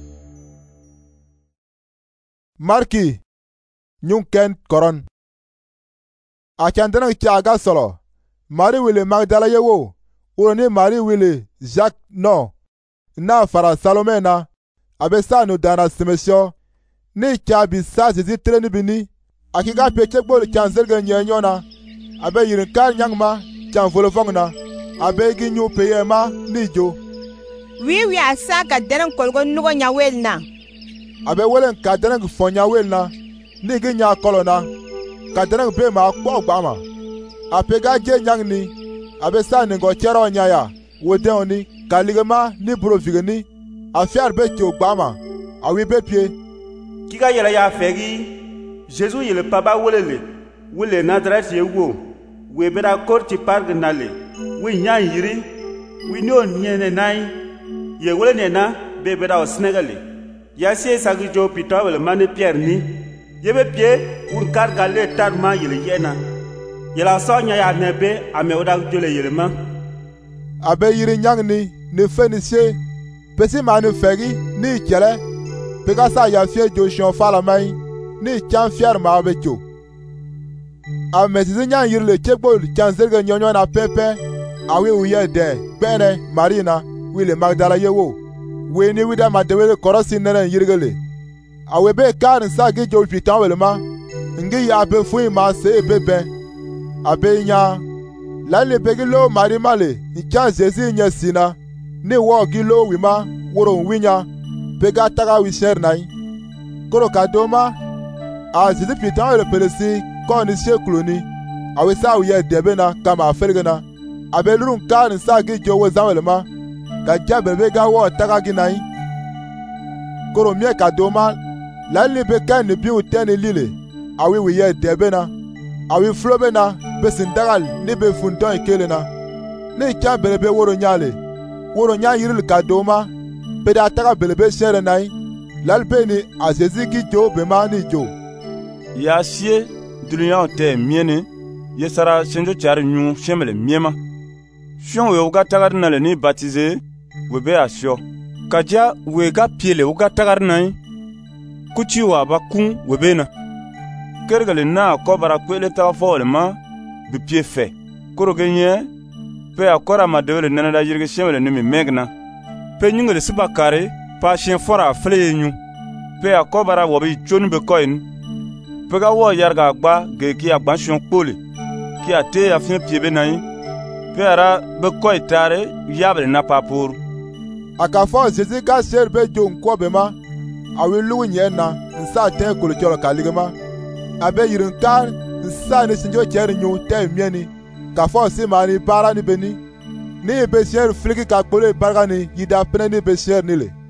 [SPEAKER 1] Marki nyunken koron a chandana chaga solo Marie wile Magdala yewo uroni Marie wile Jacques no na fara Salome na abesa no dana semesio ni chabi sa Jésus treni bini akiga peche gbolo chanzelga nyanyona abe yirin kar nyangma chan volofongna abe gi nyu peyema ni jo
[SPEAKER 13] wi wi asa ka deren kolgo nugo nyawelna
[SPEAKER 1] abe welen ka deren fonya welna ni gi nya kolona ka deren be ma kpo gbama apega je nyangni abe sa ni go chero nyaya wode oni kaligema ni brovigeni afiar be cho gbama awi be pie
[SPEAKER 20] kiga yela ya fegi Jésus yele paba wolele wole Nazareth yewo we bera korti parg nale we nyan yiri we no nyene nai ye wole nena be bera o Senegale ya sie sagijo pita wele mane Pierre ni yebe pie un karga le tarma yele yena yela sonya ya nebe ame oda jole yele ma
[SPEAKER 1] abe yiri nyangni ne fenisie pesi manu fegi ni chele pegasa ya fie jo shon fala mai ni chan fiar ma becho a mesizi nyan yirle chekbo chan zerga nyonyo na pepe awe uye de bene Marina wile Magdala yewo we ni wida madewele korosi nere yirgele awe be kar sa gi jo pitan wele ma ngi ya be fu ma se bebe abe nya la le begi lo mari male ni chan Jésus nya sina ni wo gi lo wi ma woro winya pega taga wi sher nai koro kadoma a Jésus pitan le pelesi kon ni shekloni awe sa uye debena kama afelgena abelurun kan sa gi jowo zawelma ka jabebe ga wo taga ginai koro mie kadoma la li be kan ni bi uteni lile awe uye debena awe flobena besindagal ni be fundon ikelena ni cha belebe woro nyale woro nya yiril kadoma peda taga belebe shere nai lalbeni a Jésus gi jo be ma ni jo
[SPEAKER 5] ya sie duniya te miene yesara senjo char nyu shemele miema shion we uga tagar na le ni baptiser we be asio kaja we ga piele uga tagar nai kuchi wa ba kun we be na kergale na ko bara kwele ta fo le ma bi pie fe koro genye pe akora ma de le nana da yirge shemele ni mi megna pe nyungele siba kare pa shen fora fle nyu pe akobara wo bi chonu be koin pega wo yarga gba ge ki agba shon pole ki ate afin piebe nai pe ara be koy tare yable na papur
[SPEAKER 1] akafo Jésus ka ser be jo nko be ma awe lu nye na nsa te ko cholo kaligema abe yirin kar nsa ni sinjo cher nyu te mieni kafo si mani para ni beni ni be ser fliki ka pole barga ni yida pene ni be ser ni le